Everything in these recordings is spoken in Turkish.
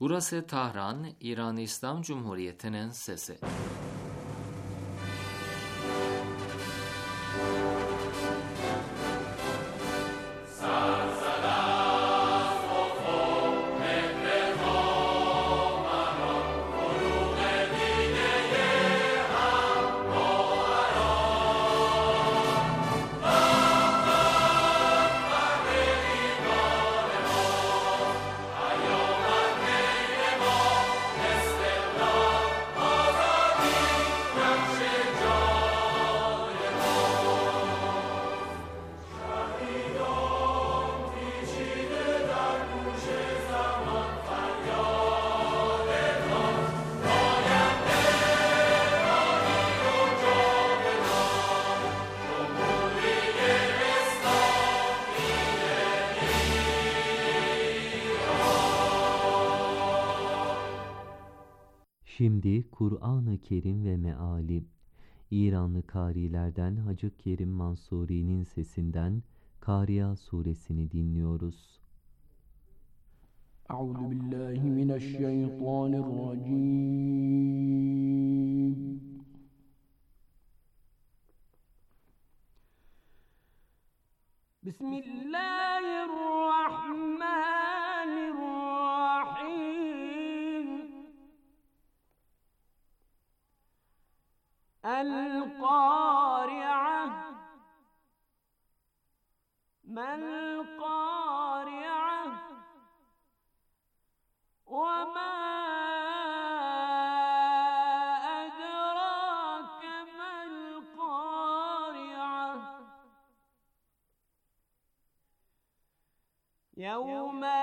Burası Tahran, İran İslam Cumhuriyeti'nin sesi. Şimdi Kur'an-ı Kerim ve meali, İranlı karilerden Hacı Kerim Mansuri'nin sesinden Kariya suresini dinliyoruz. Euzubillahimineşşeytanirracim. Bismillahirrahmanirrahim. El-Qari'ah. Mel-Qari'ah. Ve ma edrake mel-Qari'ah. Yevme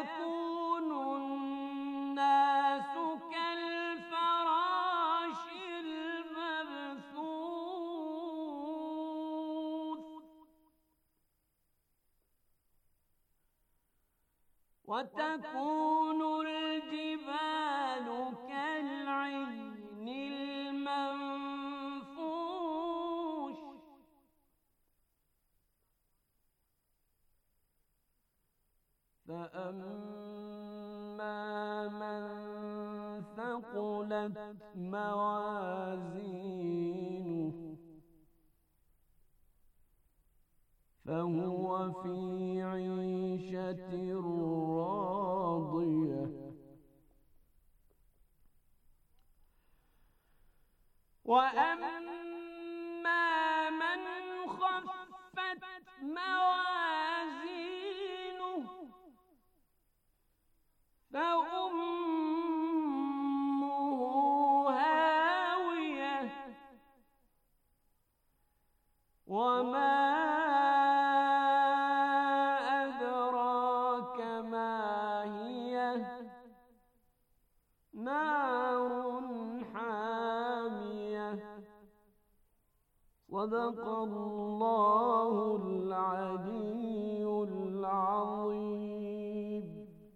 yekunun-nâsu kel-ferâşil mebthûth. Ve tekunul-cibâlu kel-'ihnil menfûş. فَأَمَّا مَنْ ثَقُلَتْ مَوَازِينُهُ فَهُوَ فِي عِيشَةٍ رَاضِيَةٍ وَأَمَّا مَنْ خَفَّتْ مَوَازِينُهُ فَأُمُّهُ هَاوِيَةٌ وَمَا أَدْرَاكَ مَا هِيَهْ نَارٌ حَامِيَةٌ صَدَقَ اللّٰهُ الْعَلِيُّ الْعَظِيمُ.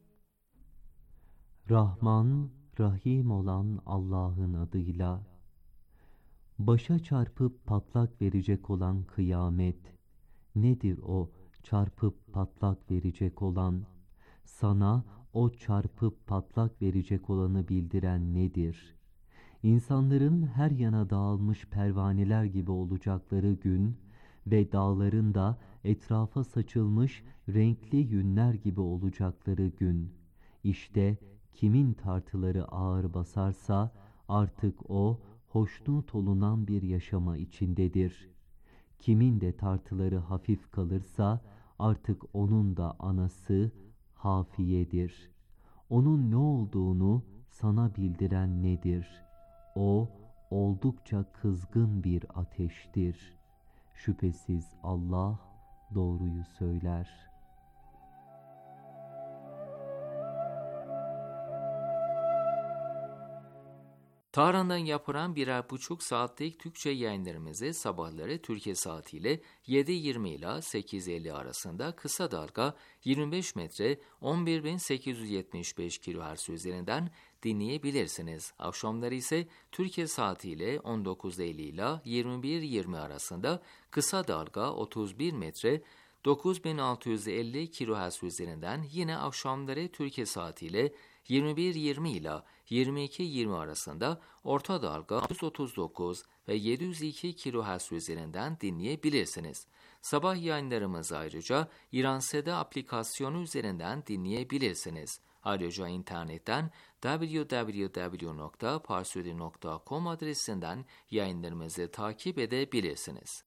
Rahman, Rahim olan Allah'ın adıyla. Başa çarpıp patlak verecek olan kıyamet. Nedir o çarpıp patlak verecek olan? Sana o çarpıp patlak verecek olanı bildiren nedir? İnsanların her yana dağılmış pervaneler gibi olacakları gün ve dağların da etrafa saçılmış renkli yünler gibi olacakları gün. İşte kimin tartıları ağır basarsa artık o hoşnut olunan bir yaşama içindedir. Kimin de tartıları hafif kalırsa artık onun da anası Hafiye'dir. Onun ne olduğunu sana bildiren nedir? O oldukça kızgın bir ateştir. Şüphesiz Allah doğruyu söyler. Tahran'dan yapılan 1,5 saatlik Türkçe yayınlarımızı sabahları Türkiye saatiyle 7:20 ile 8:50 arasında kısa dalga 25 metre 11.875 kHz üzerinden dinleyebilirsiniz. Akşamları ise Türkiye saatiyle 19:50 ile 21:20 arasında kısa dalga 31 metre 9650 kHz üzerinden yine akşamları Türkiye saatiyle 21.20 ila 22.20 arasında orta dalga 639 ve 702 kHz üzerinden dinleyebilirsiniz. Sabah yayınlarımızı ayrıca İranseda aplikasyonu üzerinden dinleyebilirsiniz. Ayrıca internetten www.parsudi.com adresinden yayınlarımızı takip edebilirsiniz.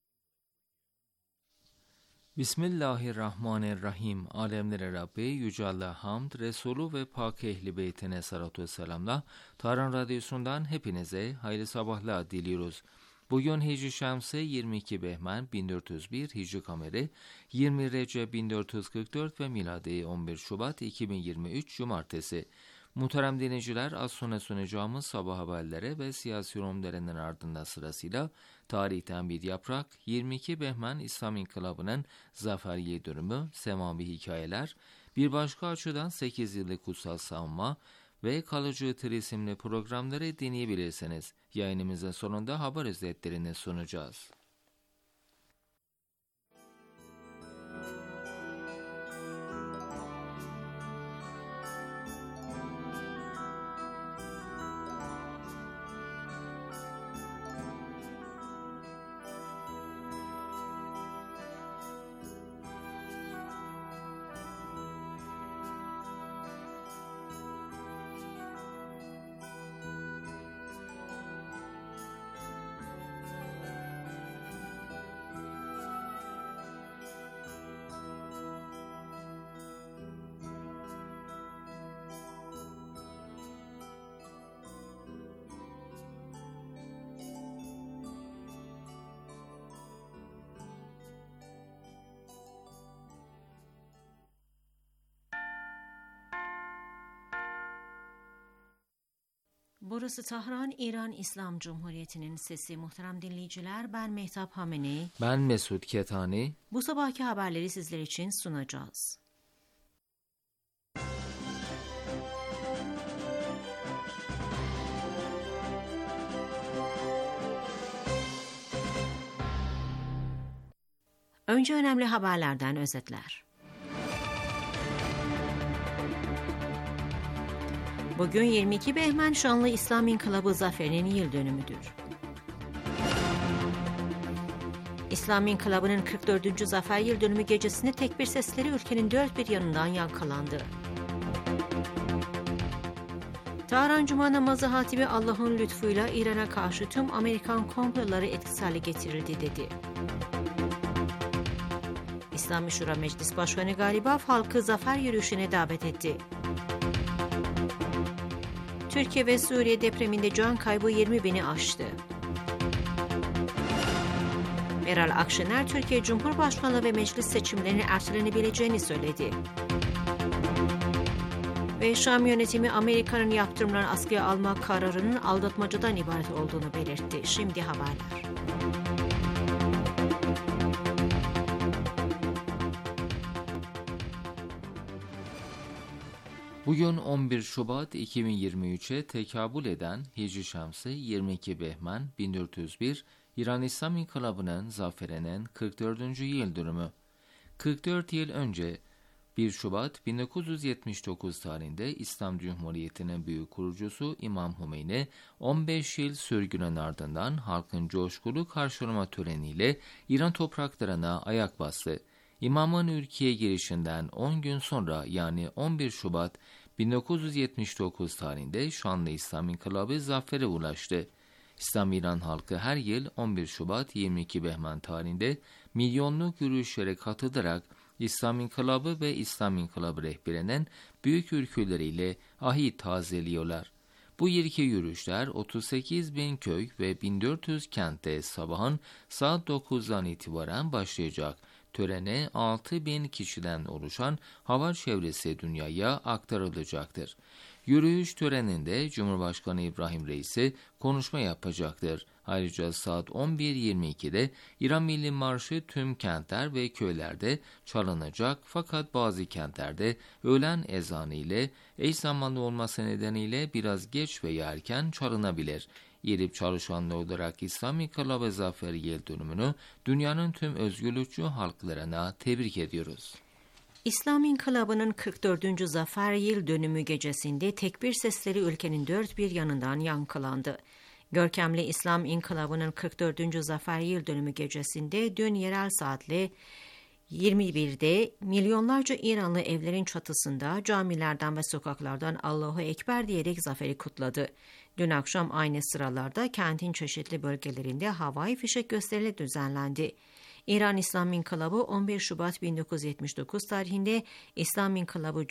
Bismillahirrahmanirrahim. Alemlere Rabbi Yüce Allah hamd, Resulü ve Pak Ehli Beytine salatu ve selamla Tahran Radyosu'ndan hepinize hayırlı sabahlar diliyoruz. Bugün Hicri Şemsi 22 Behmen 1401 Hicri Kameri 20 Recep 1444 ve miladi 11 Şubat 2023 Cumartesi. Muhterem dinleyiciler, az sonra sunacağımız sabah haberlere ve siyasi yorumlarının ardından sırasıyla tarihten bir yaprak, 22 Behmen İslam İnkılabı'nın zafer yıldönümü, semavi hikayeler, bir başka açıdan 8 yıllık kutsal savunma ve kalıcı tır isimli programları dinleyebilirsiniz. Yayınımızın sonunda haber özetlerini sunacağız. Burası Tahran, İran İslam Cumhuriyeti'nin sesi. Muhterem dinleyiciler, ben Mehtap Hameni. Ben Mesut Ketani. Bu sabahki haberleri sizler için sunacağız. Önce önemli haberlerden özetler. Bugün 22 Behmen Şanlı İslam İnkılabı zaferinin yıl dönümüdür. İslam İnkılabı'nın 44. zafer yıl dönümü gecesinde tekbir sesleri ülkenin dört bir yanından yankılandı. Tahran Cuma namazı hatibi Allah'ın lütfuyla İran'a karşı tüm Amerikan komploları etkisiz hale getirildi dedi. İslami Şura Meclis Başkanı Galibaf halkı zafer yürüyüşüne davet etti. Türkiye ve Suriye depreminde can kaybı 20.000'i aştı. Meral Akşener, Türkiye Cumhurbaşkanlığı ve meclis seçimlerinin ertelenebileceğini söyledi. Ve Şam yönetimi Amerika'nın yaptırımlarını askıya alma kararının aldatmacadan ibaret olduğunu belirtti. Şimdi haberler. Bugün 11 Şubat 2023'e tekabül eden Hicri Şemsi 22 Behmen 1401 İran İslam İnkılabı'nın zaferinin 44. yıl dönümü. 44 yıl önce 1 Şubat 1979 tarihinde İslam Cumhuriyeti'nin büyük kurucusu İmam Hümeyni 15 yıl sürgünün ardından halkın coşkulu karşılama töreniyle İran topraklarına ayak bastı. İmamın ülkeye girişinden 10 gün sonra yani 11 Şubat 1979 tarihinde şanlı İslam İnkılabı zafere ulaştı. İslam İran halkı her yıl 11 Şubat 22 Behmen tarihinde milyonluk yürüyüşlere katılarak İslam İnkılabı ve İslam İnkılabı rehberinin büyük ülküleriyle ahit tazeliyorlar. Bu yılki yürüyüşler 38.000 köy ve 1400 kentte sabahın saat 9'dan itibaren başlayacak. Törene 6.000 kişiden oluşan hava çevresi dünyaya aktarılacaktır. Yürüyüş töreninde Cumhurbaşkanı İbrahim Reisi konuşma yapacaktır. Ayrıca saat 11.22'de İran Milli Marşı tüm kentler ve köylerde çalınacak fakat bazı kentlerde öğlen ezanı ile eş zamanlı olması nedeniyle biraz geç veya erken çalınabilir. Yerip çalışanlı olarak İslam İnkılabı Zafer Yıl Dönümünü dünyanın tüm özgürlükçü halklarına tebrik ediyoruz. İslam İnkılabı'nın 44. Zafer Yıl Dönümü gecesinde tekbir sesleri ülkenin dört bir yanından yankılandı. Görkemli İslam İnkılabı'nın 44. Zafer Yıl Dönümü gecesinde dün yerel saatle 21'de milyonlarca İranlı evlerin çatısında camilerden ve sokaklardan Allahu Ekber diyerek zaferi kutladı. Dün akşam aynı sıralarda kentin çeşitli bölgelerinde havai fişek gösterileri düzenlendi. İran İslam İnkılabı 11 Şubat 1979 tarihinde İslam İnkılabı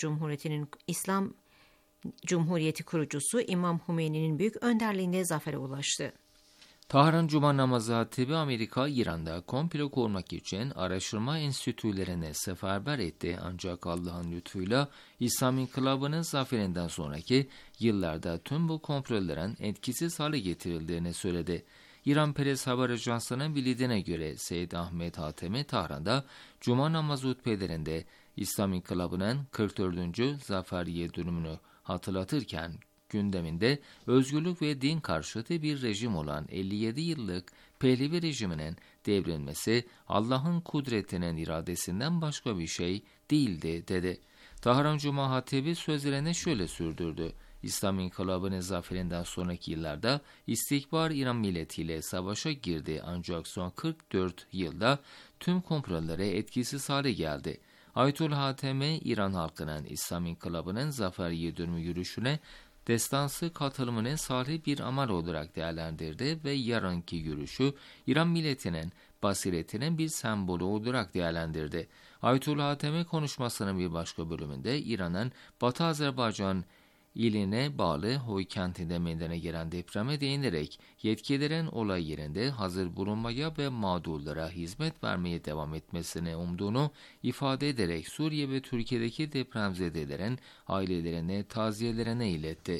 İslam Cumhuriyeti kurucusu İmam Hümeyni'nin büyük önderliğinde zafere ulaştı. Tahran Cuma namazı hatibi Amerika, İran'da komplo kurmak için araştırma enstitülerine seferber etti. Ancak Allah'ın lütfuyla İslam İnkılabı'nın zaferinden sonraki yıllarda tüm bu komploların etkisiz hale getirildiğini söyledi. İran Press Haber Ajansı'nın bildiğine göre Seyyid Ahmet Hatemi Tahran'da Cuma namazı hutbelerinde İslam İnkılabı'nın 44. Zafer Yıl Dönümünü hatırlatırken gündeminde özgürlük ve din karşıtı bir rejim olan 57 yıllık Pehlevi rejiminin devrilmesi Allah'ın kudretinin iradesinden başka bir şey değildi dedi. Tahran Cuma hatibi sözlerini şöyle sürdürdü. İslam İnkılabı'nın zaferinden sonraki yıllarda istikbar İran milletiyle savaşa girdi ancak son 44 yılda tüm komploları etkisiz hale geldi. Ayetullah Hatemi, İran halkının İslam İnkılabı'nın Zafer Yıl Dönümü yürüyüşüne destansı katılımını salih bir amal olarak değerlendirdi ve yarınki yürüyüşü İran milletinin basiretinin bir sembolü olarak değerlendirdi. Ayetullah Hatemi konuşmasının bir başka bölümünde İran'ın Batı Azerbaycan iline bağlı Hoy kentinde meydana gelen depreme değinerek yetkililerin olay yerinde hazır bulunmaya ve mağdurlara hizmet vermeye devam etmesini umduğunu ifade ederek Suriye ve Türkiye'deki depremzedelerin ailelerine taziyelerine iletti.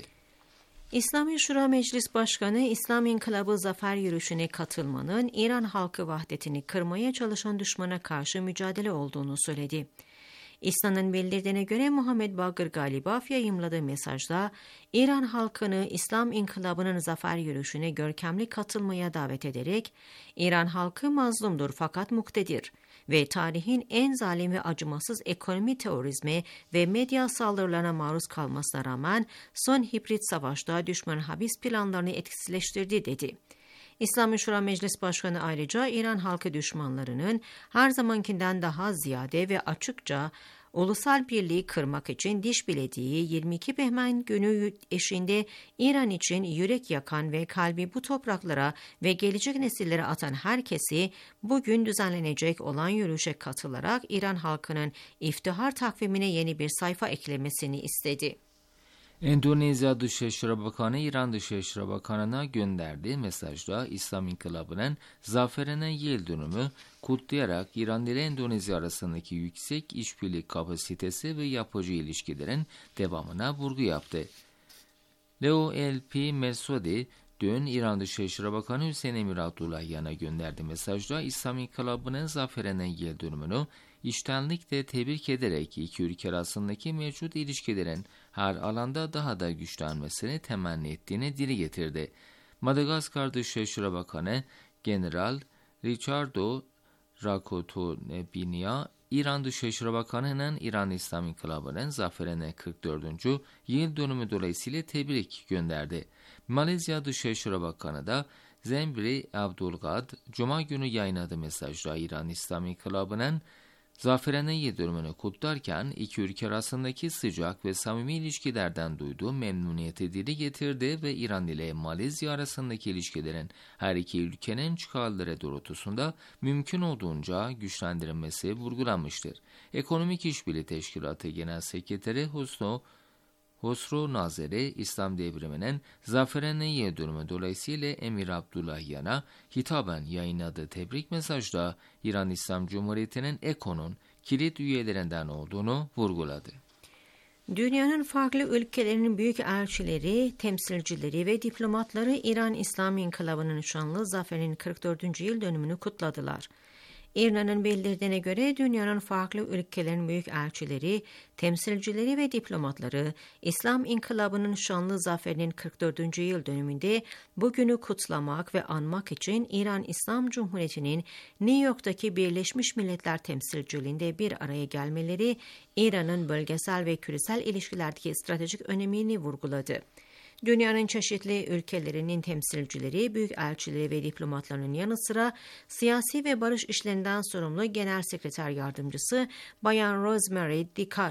İslami Şura Meclis Başkanı İslam İnkılabı Zafer Yürüyüşü'ne katılmanın İran halkı vahdetini kırmaya çalışan düşmana karşı mücadele olduğunu söyledi. İslam'ın bildirdiğine göre Muhammed Bagir Galibaf yayımladığı mesajda İran halkını İslam İnkılabı'nın zafer yürüyüşüne görkemli katılmaya davet ederek İran halkı mazlumdur fakat muktedir ve tarihin en zalim ve acımasız ekonomi terörizme ve medya saldırılarına maruz kalmasına rağmen son hibrit savaşta düşmanın habis planlarını etkisizleştirdi dedi. İslami Şura Meclis Başkanı ayrıca İran halkı düşmanlarının her zamankinden daha ziyade ve açıkça ulusal birliği kırmak için diş bilediği 22 Behmen günü eşinde İran için yürek yakan ve kalbi bu topraklara ve gelecek nesillere atan herkesi bugün düzenlenecek olan yürüyüşe katılarak İran halkının iftihar takvimine yeni bir sayfa eklemesini istedi. Endonezya Dışişleri Bakanı İran Dışişleri Bakanı'na gönderdiği mesajda İslam İnkılabı'nın zaferinin yıl dönümü kutlayarak İran ile Endonezya arasındaki yüksek işbirliği kapasitesi ve yapıcı ilişkilerin devamına vurgu yaptı. Leo LP Mersudi dün İran Dışişleri Bakanı Hüseyin Emir Abdullahian'a gönderdiği mesajda İslam İnkılabı'nın zaferinin yıl dönümünü içtenlikle tebrik ederek iki ülke arasındaki mevcut ilişkilerin her alanda daha da güçlenmesini temenni ettiğini dile getirdi. Madagaskar Dışişleri Bakanı General Ricardo Rakotonebinia, İran Dışişleri Bakanı'nın İran İslam İnkılabı'nın zaferine 44. yıl dönümü dolayısıyla tebrik gönderdi. Malezya Dışişleri Bakanı da Zembri Abdulgad, Cuma günü yayınladığı mesajda İran İslam İnkılabı'nın zaferinin yıl dönümünü kutlarken iki ülke arasındaki sıcak ve samimi ilişkilerden duyduğu memnuniyeti dile getirdi ve İran ile Malezya arasındaki ilişkilerin her iki ülkenin çıkarları doğrultusunda mümkün olduğunca güçlendirilmesi vurgulanmıştır. Ekonomik İşbirliği Teşkilatı Genel Sekreteri Hosro Nazeri, İslam devriminin zaferinin yıl dönümü dolayısıyla Emir Abdullahian'a hitaben yayınladığı tebrik mesajda İran İslam Cumhuriyeti'nin ECO'nun kilit üyelerinden olduğunu vurguladı. Dünyanın farklı ülkelerinin büyük elçileri, temsilcileri ve diplomatları İran İslam İnkılabı'nın şanlı zaferinin 44. yıl dönümünü kutladılar. İran'ın bildirdiğine göre dünyanın farklı ülkelerin büyük elçileri, temsilcileri ve diplomatları İslam İnkılabı'nın şanlı zaferinin 44. yıl dönümünde bugünü kutlamak ve anmak için İran İslam Cumhuriyeti'nin New York'taki Birleşmiş Milletler temsilciliğinde bir araya gelmeleri İran'ın bölgesel ve küresel ilişkilerdeki stratejik önemini vurguladı. Dünyanın çeşitli ülkelerinin temsilcileri, büyükelçileri ve diplomatlarının yanı sıra siyasi ve barış işlerinden sorumlu Genel Sekreter Yardımcısı Bayan Rosemary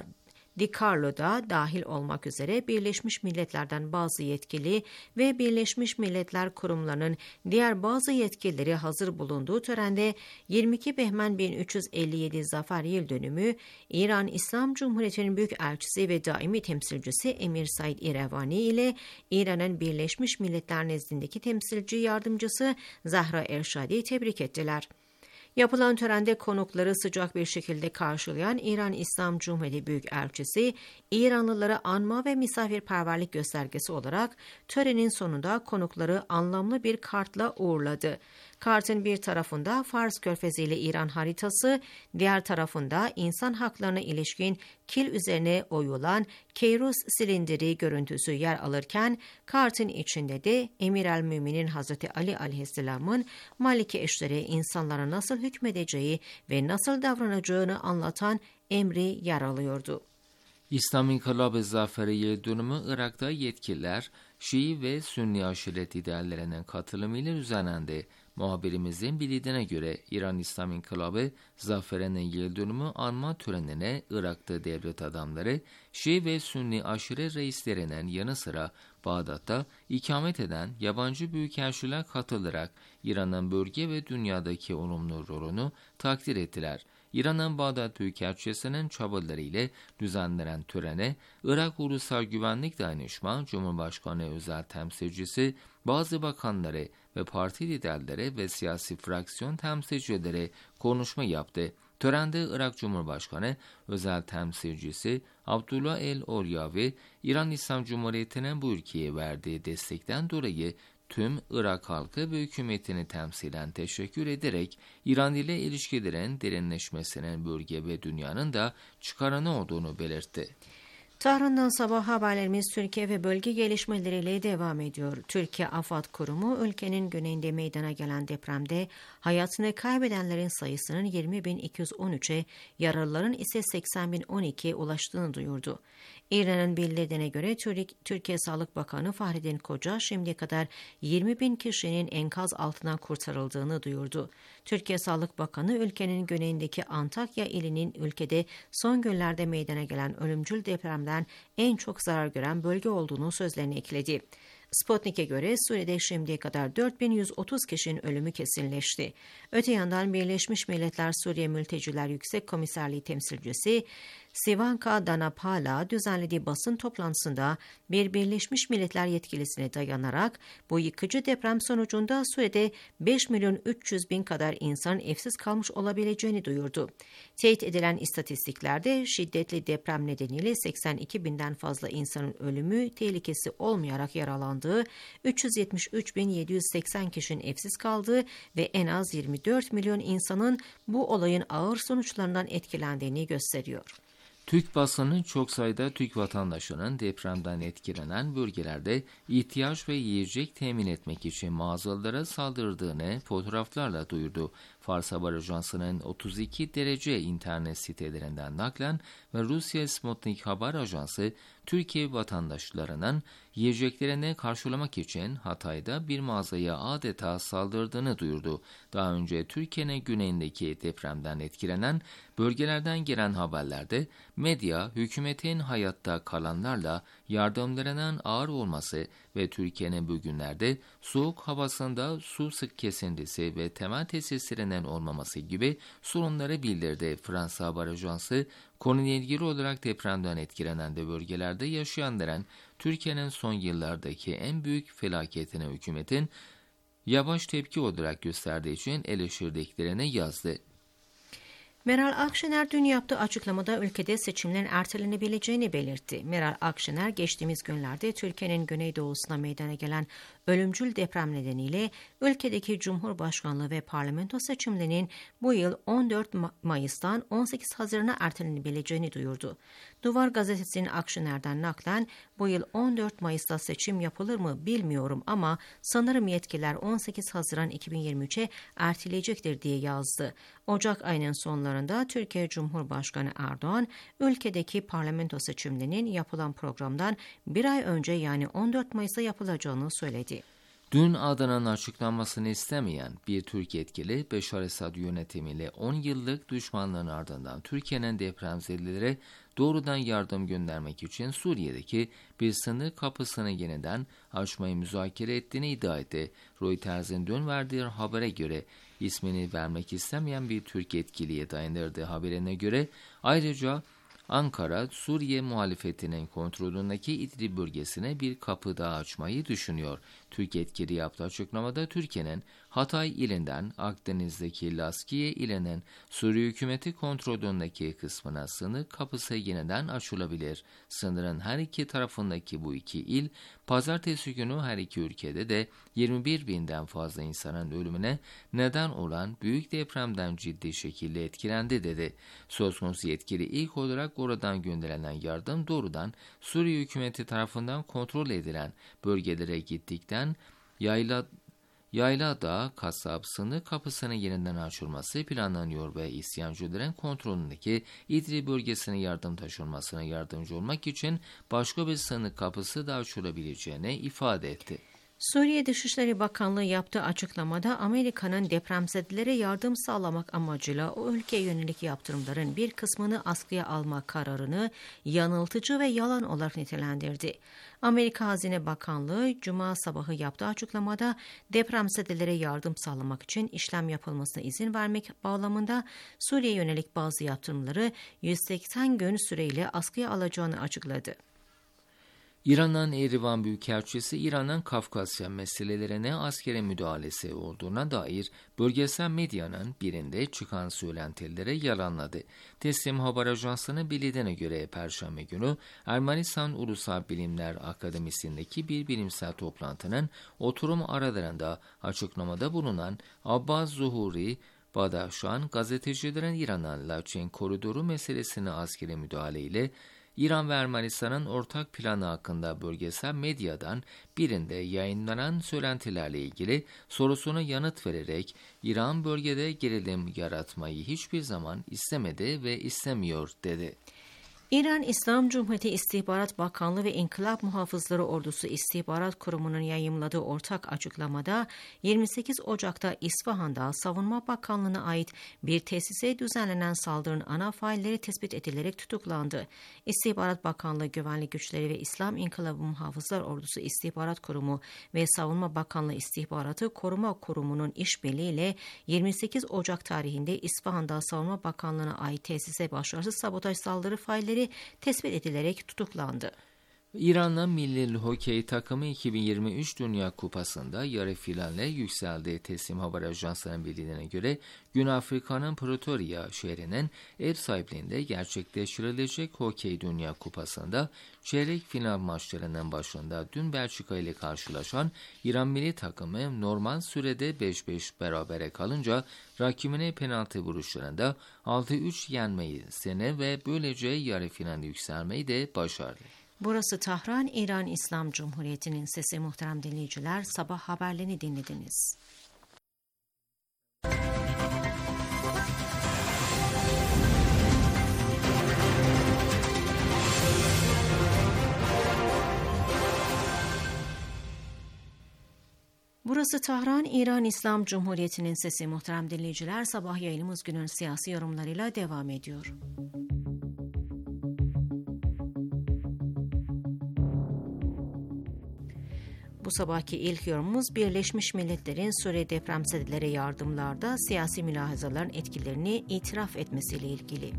DiCarlo da dahil olmak üzere Birleşmiş Milletler'den bazı yetkili ve Birleşmiş Milletler kurumlarının diğer bazı yetkilileri hazır bulunduğu törende 22 Behmen 1357 Zafer Yıl Dönümü İran İslam Cumhuriyeti'nin Büyükelçisi ve daimi temsilcisi Emir Said İrevani ile İran'ın Birleşmiş Milletler nezdindeki temsilci yardımcısı Zahra Ershadi tebrik ettiler. Yapılan törende konukları sıcak bir şekilde karşılayan İran İslam Cumhuriyeti Büyükelçisi, İranlıları anma ve misafirperverlik göstergesi olarak törenin sonunda konukları anlamlı bir kartla uğurladı. Kartın bir tarafında Fars Körfezi ile İran haritası, diğer tarafında insan haklarına ilişkin kil üzerine oyulan Keyrus silindiri görüntüsü yer alırken, kartın içinde de Emir el-Müminin Hazreti Ali aleyhisselamın Maliki eşleri insanlara nasıl hükmedeceği ve nasıl davranacağını anlatan emri yer alıyordu. İslam İnkılabı Zaferi Yıl Dönümü Irak'ta yetkililer Şii ve Sünni aşiret liderlerinin katılımıyla düzenlendi. Muhabirimizin bildiğine göre İran İslam İnkılabı Zaferi'nin yıl dönümü anma törenine Irak'ta devlet adamları, Şii ve Sünni aşiret reislerinin yanı sıra Bağdat'ta ikamet eden yabancı büyükelçiler katılarak İran'ın bölge ve dünyadaki olumlu rolünü takdir ettiler. İran'ın Bağdat Büyükelçisi'nin çabalarıyla düzenlenen törene Irak Ulusal Güvenlik Danışma, Cumhurbaşkanı özel temsilcisi, bazı bakanları ve parti liderleri ve siyasi fraksiyon temsilcileri konuşma yaptı. Törende Irak Cumhurbaşkanı özel temsilcisi Abdullah el-Oryavi, İran İslam Cumhuriyeti'nin bu ülkeye verdiği destekten dolayı tüm Irak halkı ve hükümetini temsilen teşekkür ederek İran ile ilişkilerin derinleşmesinin bölge ve dünyanın da çıkarını olduğunu belirtti. Tahran'dan sabah haberlerimiz Türkiye ve bölge gelişmeleriyle devam ediyor. Türkiye Afad Kurumu ülkenin güneyinde meydana gelen depremde hayatını kaybedenlerin sayısının 20.213'e, yaralıların ise 80.012'ye ulaştığını duyurdu. İran'ın bildirdiğine göre Türkiye Sağlık Bakanı Fahrettin Koca şimdiye kadar 20.000 kişinin enkaz altından kurtarıldığını duyurdu. Türkiye Sağlık Bakanı ülkenin güneyindeki Antakya ilinin ülkede son günlerde meydana gelen ölümcül depremden en çok zarar gören bölge olduğunu sözlerine ekledi. Sputnik'e göre Suriye'de şimdiye kadar 4130 kişinin ölümü kesinleşti. Öte yandan Birleşmiş Milletler Suriye Mülteciler Yüksek Komiserliği temsilcisi Sivanka Danapala düzenlediği basın toplantısında bir Birleşmiş Milletler yetkilisine dayanarak bu yıkıcı deprem sonucunda Suriye'de 5.300.000 kadar insanın evsiz kalmış olabileceğini duyurdu. Teyit edilen istatistiklerde şiddetli deprem nedeniyle 82.000'den fazla insanın ölümü tehlikesi olmayarak yaralandığı, 373.780 kişinin evsiz kaldığı ve en az 24 milyon insanın bu olayın ağır sonuçlarından etkilendiğini gösteriyor. Türk basını çok sayıda Türk vatandaşının depremden etkilenen bölgelerde ihtiyaç ve yiyecek temin etmek için mağazalara saldırdığını fotoğraflarla duyurdu. Fars Haber Ajansı'nın 32 derece internet sitelerinden naklen ve Rusya Sputnik Haber Ajansı, Türkiye vatandaşlarının yiyeceklerini karşılamak için Hatay'da bir mağazaya adeta saldırdığını duyurdu. Daha önce Türkiye'nin güneyindeki depremden etkilenen bölgelerden gelen haberlerde medya, hükümetin hayatta kalanlarla yardımlarının ağır olması ve Türkiye'nin bugünlerde soğuk havasında su sık kesintisi ve temel tesislerinin olmaması gibi sorunları bildirdi. Fransa Haber Ajansı, konuyla ilgili olarak depremden etkilenen de bölgelerde yaşayanların Türkiye'nin son yıllardaki en büyük felaketine hükümetin yavaş tepki olarak gösterdiği için eleştirdiklerini yazdı. Meral Akşener dün yaptığı açıklamada ülkede seçimlerin ertelenebileceğini belirtti. Meral Akşener geçtiğimiz günlerde Türkiye'nin güneydoğusuna meydana gelen ölümcül deprem nedeniyle ülkedeki Cumhurbaşkanlığı ve parlamento seçimlerinin bu yıl 14 Mayıs'tan 18 Haziran'a ertelenebileceğini duyurdu. Duvar gazetesinin Akşener'den naklen bu yıl 14 Mayıs'ta seçim yapılır mı bilmiyorum ama sanırım yetkililer 18 Haziran 2023'e erteleyecektir diye yazdı. Ocak ayının sonlarında Türkiye Cumhurbaşkanı Erdoğan, ülkedeki parlamento seçimlerinin yapılan programdan bir ay önce yani 14 Mayıs'ta yapılacağını söyledi. Dün Adana'nın açıklanmasını istemeyen bir Türk yetkili, Beşar Esad yönetimiyle 10 yıllık düşmanlığın ardından Türkiye'nin depremzedelere doğrudan yardım göndermek için Suriye'deki bir sınır kapısını yeniden açmayı müzakere ettiğini iddia etti. Reuters'in dün verdiği habere göre ismini vermek istemeyen bir Türk yetkiliye dayandırdığı haberine göre ayrıca Ankara, Suriye muhalefetinin kontrolündeki İdlib bölgesine bir kapı daha açmayı düşünüyor. Türk yetkili yaptığı açıklamada Türkiye'nin Hatay ilinden Akdeniz'deki Laskiye ilinin Suriye hükümeti kontrolündeki kısmına sınır kapısı yeniden açılabilir. Sınırın her iki tarafındaki bu iki il, pazartesi günü her iki ülkede de 21 binden fazla insanın ölümüne neden olan büyük depremden ciddi şekilde etkilendi dedi. Söz konusu yetkili ilk olarak oradan gönderilen yardım doğrudan Suriye hükümeti tarafından kontrol edilen bölgelere gittikten Yayladağ Kasab sınır kapısının yeniden açılması planlanıyor ve isyancıların kontrolündeki İdlib bölgesine yardım taşınmasına yardımcı olmak için başka bir sınır kapısı da açılabileceğini ifade etti. Suriye Dışişleri Bakanlığı yaptığı açıklamada Amerika'nın depremzedelere yardım sağlamak amacıyla o ülkeye yönelik yaptırımların bir kısmını askıya alma kararını yanıltıcı ve yalan olarak nitelendirdi. Amerika Hazine Bakanlığı Cuma sabahı yaptığı açıklamada depremzedelere yardım sağlamak için işlem yapılmasına izin vermek bağlamında Suriye'ye yönelik bazı yaptırımları 180 gün süreyle askıya alacağını açıkladı. İran'ın Erivan Büyükelçisi, İran'ın Kafkasya meselelerine askeri müdahalesi olduğuna dair bölgesel medyanın birinde çıkan söylentilere yalanladı. Teslim Haber Ajansı'nın bildiğine göre Perşembe günü Ermenistan Ulusal Bilimler Akademisi'ndeki bir bilimsel toplantının oturum aralarında açıklamada bulunan Abbas Zuhuri Badaşan, gazetecilerin İran'ın Laçin koridoru meselesine askeri müdahaleyle İran ve Ermenistan'ın ortak planı hakkında bölgesel medyadan birinde yayınlanan söylentilerle ilgili sorusuna yanıt vererek İran bölgede gerilim yaratmayı hiçbir zaman istemedi ve istemiyor dedi. İran İslam Cumhuriyeti İstihbarat Bakanlığı ve İnkılap Muhafızları Ordusu İstihbarat Kurumu'nun yayımladığı ortak açıklamada 28 Ocak'ta İsfahan'da Savunma Bakanlığı'na ait bir tesise düzenlenen saldırının ana failleri tespit edilerek tutuklandı. İstihbarat Bakanlığı Güvenlik Güçleri ve İslam İnkılabı Muhafızlar Ordusu İstihbarat Kurumu ve Savunma Bakanlığı İstihbaratı Koruma Kurumu'nun işbirliğiyle 28 Ocak tarihinde İsfahan'da Savunma Bakanlığı'na ait tesise başarısız sabotaj saldırı failleri tespit edilerek tutuklandı. İran'ın milli hokey takımı 2023 Dünya Kupası'nda yarı finale yükseldi. Teslim Haber Ajansı'nın bildiğine göre Güney Afrika'nın Pretoria şehrinin ev sahipliğinde gerçekleştirilecek Hokey Dünya Kupası'nda çeyrek final maçlarının başında dün Belçika ile karşılaşan İran milli takımı normal sürede 5-5 berabere kalınca rakibine penaltı vuruşlarında 6-3 yenmeyi ve böylece yarı finale yükselmeyi de başardı. Burası Tahran, İran İslam Cumhuriyeti'nin sesi. Muhterem dinleyiciler, sabah haberlerini dinlediniz. Burası Tahran, İran İslam Cumhuriyeti'nin sesi. Muhterem dinleyiciler, sabah yayınımız günün siyasi yorumlarıyla devam ediyor. Bu sabahki ilk yorumumuz Birleşmiş Milletler'in Suriye depremzedelere yardımlarda siyasi mülahazaların etkilerini itiraf etmesiyle ilgili.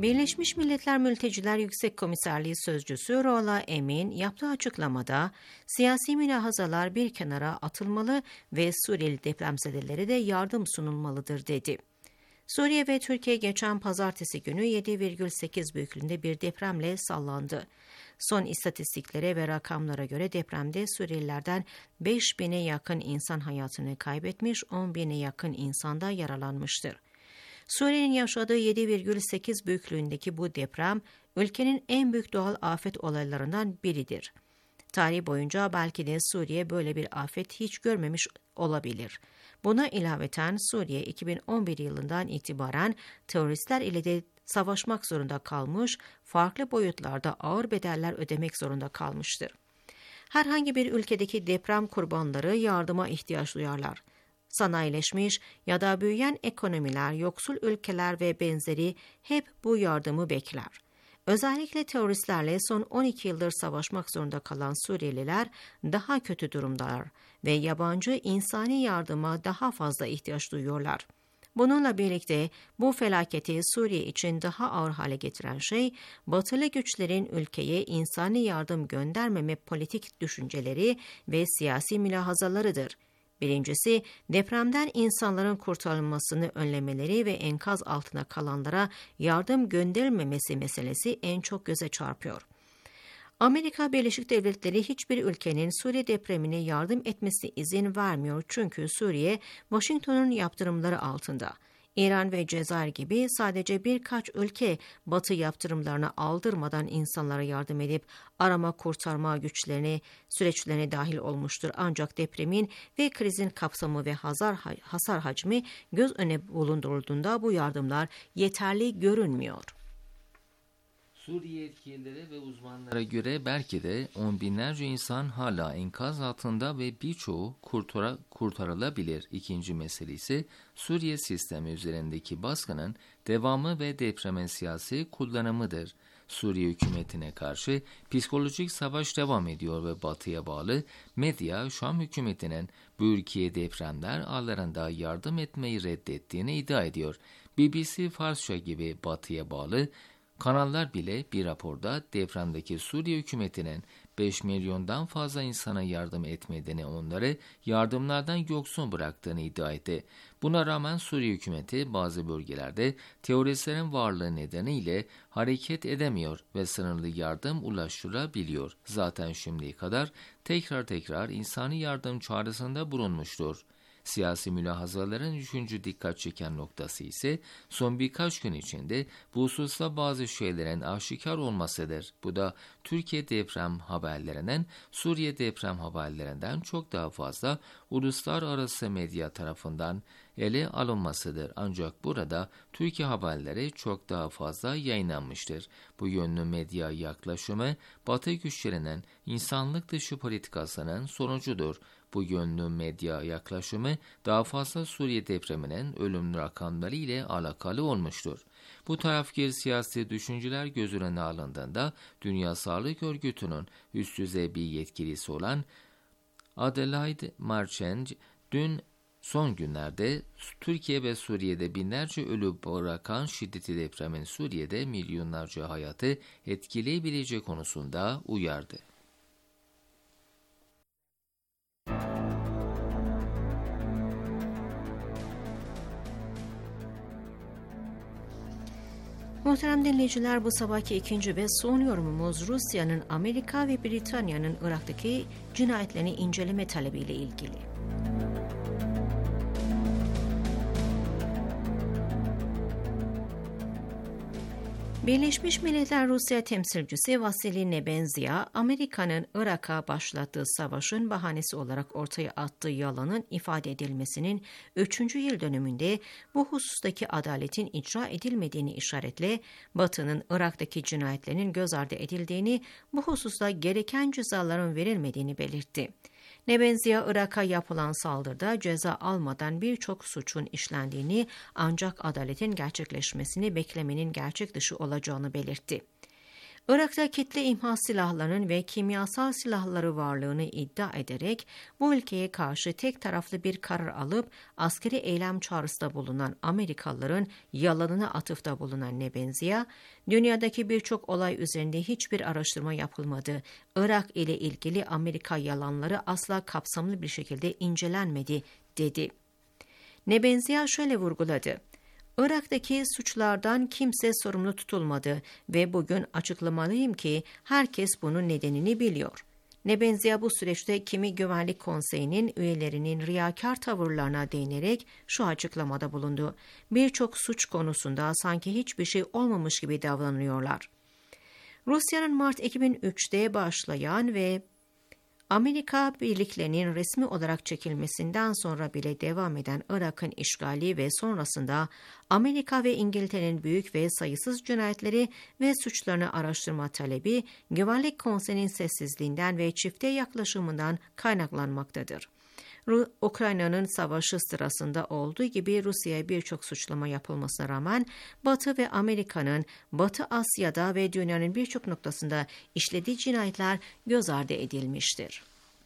Birleşmiş Milletler Mülteciler Yüksek Komiserliği Sözcüsü Rola Emin yaptığı açıklamada siyasi mülahazalar bir kenara atılmalı ve Suriyeli depremzedelere de yardım sunulmalıdır dedi. Suriye ve Türkiye geçen pazartesi günü 7,8 büyüklüğünde bir depremle sallandı. Son istatistiklere ve rakamlara göre depremde Suriyelilerden 5.000'e yakın insan hayatını kaybetmiş, 10.000'e yakın insan da yaralanmıştır. Suriye'nin yaşadığı 7,8 büyüklüğündeki bu deprem, ülkenin en büyük doğal afet olaylarından biridir. Tarih boyunca belki de Suriye böyle bir afet hiç görmemiş olabilir. Buna ilaveten Suriye 2011 yılından itibaren teröristler ile de savaşmak zorunda kalmış, farklı boyutlarda ağır bedeller ödemek zorunda kalmıştır. Herhangi bir ülkedeki deprem kurbanları yardıma ihtiyaç duyarlar. Sanayileşmiş ya da büyüyen ekonomiler, yoksul ülkeler ve benzeri hep bu yardımı bekler. Özellikle teröristlerle son 12 yıldır savaşmak zorunda kalan Suriyeliler daha kötü durumdalar ve yabancı insani yardıma daha fazla ihtiyaç duyuyorlar. Bununla birlikte bu felaketi Suriye için daha ağır hale getiren şey, batılı güçlerin ülkeye insani yardım göndermeme politik düşünceleri ve siyasi mülahazalarıdır. Birincisi, depremden insanların kurtarılmasını önlemeleri ve enkaz altına kalanlara yardım gönderilmemesi meselesi en çok göze çarpıyor. Amerika Birleşik Devletleri hiçbir ülkenin Suriye depremine yardım etmesine izin vermiyor çünkü Suriye, Washington'un yaptırımları altında. İran ve Cezayir gibi sadece birkaç ülke Batı yaptırımlarına aldırmadan insanlara yardım edip arama kurtarma süreçlerine dahil olmuştur. Ancak depremin ve krizin kapsamı ve hasar hacmi göz önüne bulundurulduğunda bu yardımlar yeterli görünmüyor. Suriye yetkilileri ve uzmanlara göre belki de on binlerce insan hala enkaz altında ve birçoğu kurtarılabilir. İkinci mesele ise Suriye sistemi üzerindeki baskının devamı ve depremin siyasi kullanımıdır. Suriye hükümetine karşı psikolojik savaş devam ediyor ve Batı'ya bağlı medya Şam hükümetinin bu ülkeye depremler ağlarında yardım etmeyi reddettiğini iddia ediyor. BBC Farsça gibi Batı'ya bağlı kanallar bile bir raporda depremdeki Suriye hükümetinin 5 milyondan fazla insana yardım etmediğini, onları yardımlardan yoksun bıraktığını iddia etti. Buna rağmen Suriye hükümeti bazı bölgelerde teröristlerin varlığı nedeniyle hareket edemiyor ve sınırlı yardım ulaştırabiliyor. Zaten şimdiye kadar tekrar insani yardım çağrısında bulunmuştur. Siyasi mülahazaların üçüncü dikkat çeken noktası ise son birkaç gün içinde bu hususta bazı şeylerin aşikar olmasıdır. Bu da Türkiye deprem haberlerinden, Suriye deprem haberlerinden çok daha fazla uluslararası medya tarafından ele alınmasıdır. Ancak burada Türkiye haberleri çok daha fazla yayınlanmıştır. Bu yönlü medya yaklaşımı Batı güçlerinin insanlık dışı politikasının sonucudur. Bu yönlü medya yaklaşımı daha fazla Suriye depreminin ölüm rakamları ile alakalı olmuştur. Bu tarafgir siyasi düşünceler göz önüne alındığında Dünya Sağlık Örgütü'nün üst düzey bir yetkilisi olan Adelaide Marchand dün son günlerde Türkiye ve Suriye'de binlerce ölü bırakan şiddetli depremin Suriye'de milyonlarca hayatı etkileyebileceği konusunda uyardı. Muhterem dinleyiciler, bu sabahki ikinci ve son yorumumuz Rusya'nın Amerika ve Britanya'nın Irak'taki cinayetlerini inceleme talebiyle ilgili. Birleşmiş Milletler Rusya temsilcisi Vasily Nebenzia, Amerika'nın Irak'a başlattığı savaşın bahanesi olarak ortaya attığı yalanın ifade edilmesinin 3. yıl dönümünde bu husustaki adaletin icra edilmediğini işaretle, Batı'nın Irak'taki cinayetlerinin göz ardı edildiğini, bu hususta gereken cezaların verilmediğini belirtti. Nebenzia, Irak'a yapılan saldırıda ceza almadan birçok suçun işlendiğini, ancak adaletin gerçekleşmesini beklemenin gerçek dışı olacağını belirtti. Irak'ta kitle imha silahlarının ve kimyasal silahları varlığını iddia ederek bu ülkeye karşı tek taraflı bir karar alıp askeri eylem çağrısında bulunan Amerikalıların yalanına atıfta bulunan Nebenzia, dünyadaki birçok olay üzerinde hiçbir araştırma yapılmadı, Irak ile ilgili Amerika yalanları asla kapsamlı bir şekilde incelenmedi, dedi. Nebenzia şöyle vurguladı. Irak'taki suçlardan kimse sorumlu tutulmadı ve bugün açıklamalıyım ki herkes bunun nedenini biliyor. Nebenzia bu süreçte kimi Güvenlik Konseyi'nin üyelerinin riyakar tavırlarına değinerek şu açıklamada bulundu. Birçok suç konusunda sanki hiçbir şey olmamış gibi davranıyorlar. Rusya'nın Mart 2003'te başlayan ve Amerika birliklerinin resmi olarak çekilmesinden sonra bile devam eden Irak'ın işgali ve sonrasında Amerika ve İngiltere'nin büyük ve sayısız cinayetleri ve suçlarını araştırma talebi, Güvenlik Konseyi'nin sessizliğinden ve çifte yaklaşımından kaynaklanmaktadır. Ukrayna'nın savaşı sırasında olduğu gibi Rusya'ya birçok suçlama yapılmasına rağmen Batı ve Amerika'nın Batı Asya'da ve dünyanın birçok noktasında işlediği cinayetler göz ardı edilmiştir.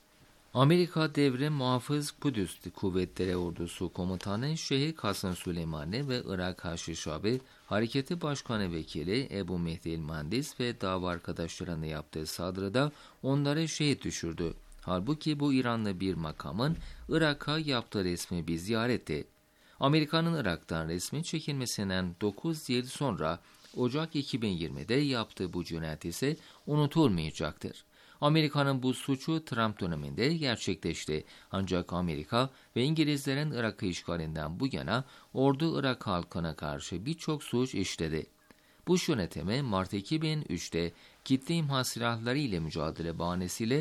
Amerika Devrim Muhafız Kudüs Kuvvetleri Ordusu Komutanı Şeyh Kasım Süleymani ve Irak Haçlı Şabi Hareketi Başkanı Vekili Ebu Mehdi el-Mühendis ve dava arkadaşlarına yaptığı saldırıda onları şehit düşürdü. Halbuki bu İranlı bir makamın Irak'a yaptığı resmi bir ziyaretti. Amerika'nın Irak'tan resmi çekilmesinden 9 yıl sonra Ocak 2020'de yaptığı bu cinayet ise unutulmayacaktır. Amerika'nın bu suçu Trump döneminde gerçekleşti. Ancak Amerika ve İngilizlerin Irak'ı işgalinden bu yana ordu Irak halkına karşı birçok suç işledi. Bush yönetimi Mart 2003'te kitle imha silahları ile mücadele bahanesiyle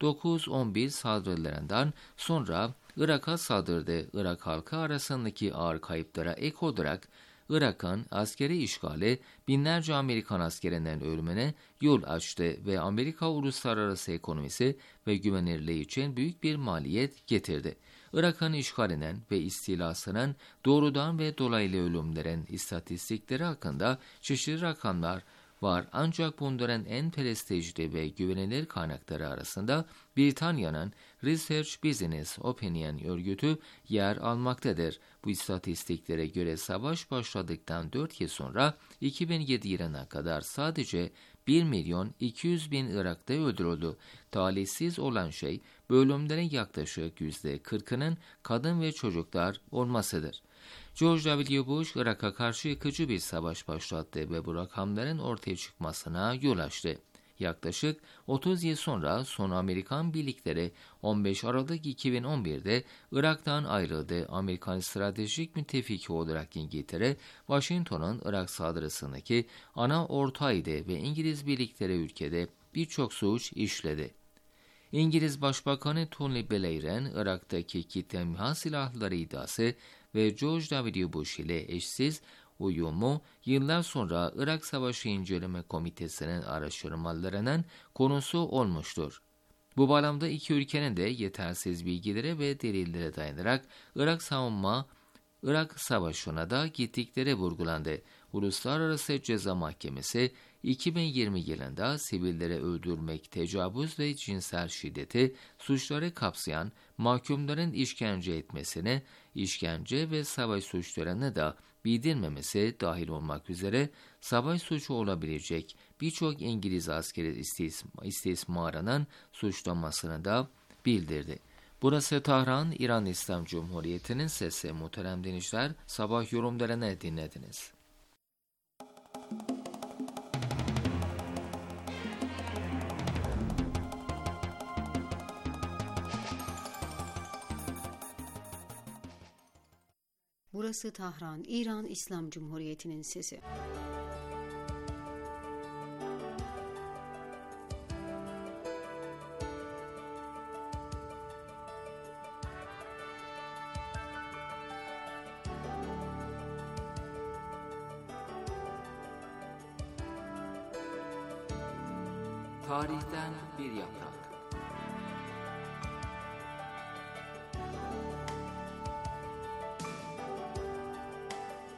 9-11 saldırılarından sonra Irak'a saldırdı. Irak halkı arasındaki ağır kayıplara ek olarak Irak'ın askeri işgali binlerce Amerikan askerinin ölümüne yol açtı ve Amerika uluslararası ekonomisi ve güvenirliği için büyük bir maliyet getirdi. Irak'ın işgalinin ve istilasının doğrudan ve dolaylı ölümlerin istatistikleri hakkında çeşitli rakamlar var, ancak bunların en prestijli ve güvenilir kaynakları arasında Britanya'nın Research Business Opinion örgütü yer almaktadır. Bu istatistiklere göre savaş başladıktan 4 yıl sonra 2007 yılına kadar sadece 1.200.000 Irak'ta öldürüldü. Talihsiz olan şey bölümlerin yaklaşık %40'ının kadın ve çocuklar olmasıdır. George W. Bush, Irak'a karşı yıkıcı bir savaş başlattı ve bu rakamların ortaya çıkmasına yol açtı. Yaklaşık 30 yıl sonra son Amerikan birlikleri 15 Aralık 2011'de Irak'tan ayrıldı. Amerikan stratejik müttefiki olarak İngiltere, Washington'un Irak saldırısındaki ana ortağıydı ve İngiliz birlikleri ülkede birçok suç işledi. İngiliz Başbakanı Tony Blair'in Irak'taki kitle imha silahları iddiası ve George W. Bush ile eşsiz uyumu yıllar sonra Irak Savaşı İnceleme Komitesi'nin araştırmalarının konusu olmuştur. Bu bağlamda iki ülkenin de yetersiz bilgilere ve delillere dayanarak Irak Savaşı'na da gittikleri vurgulandı. Uluslararası Ceza Mahkemesi 2020 yılında sivillere öldürmek, tecavüz ve cinsel şiddeti suçları kapsayan mahkumların işkence etmesine, işkence ve savaş suçlarını da bildirmemesi dahil olmak üzere savaş suçu olabilecek birçok İngiliz askeri istismarının suçlamasını da bildirdi. Burası Tahran, İran İslam Cumhuriyeti'nin sesi. Muhterem dinleyiciler, sabah yorumlarını dinlediniz. Burası Tahran, İran İslam Cumhuriyeti'nin sesi. Tarihten bir yaprak.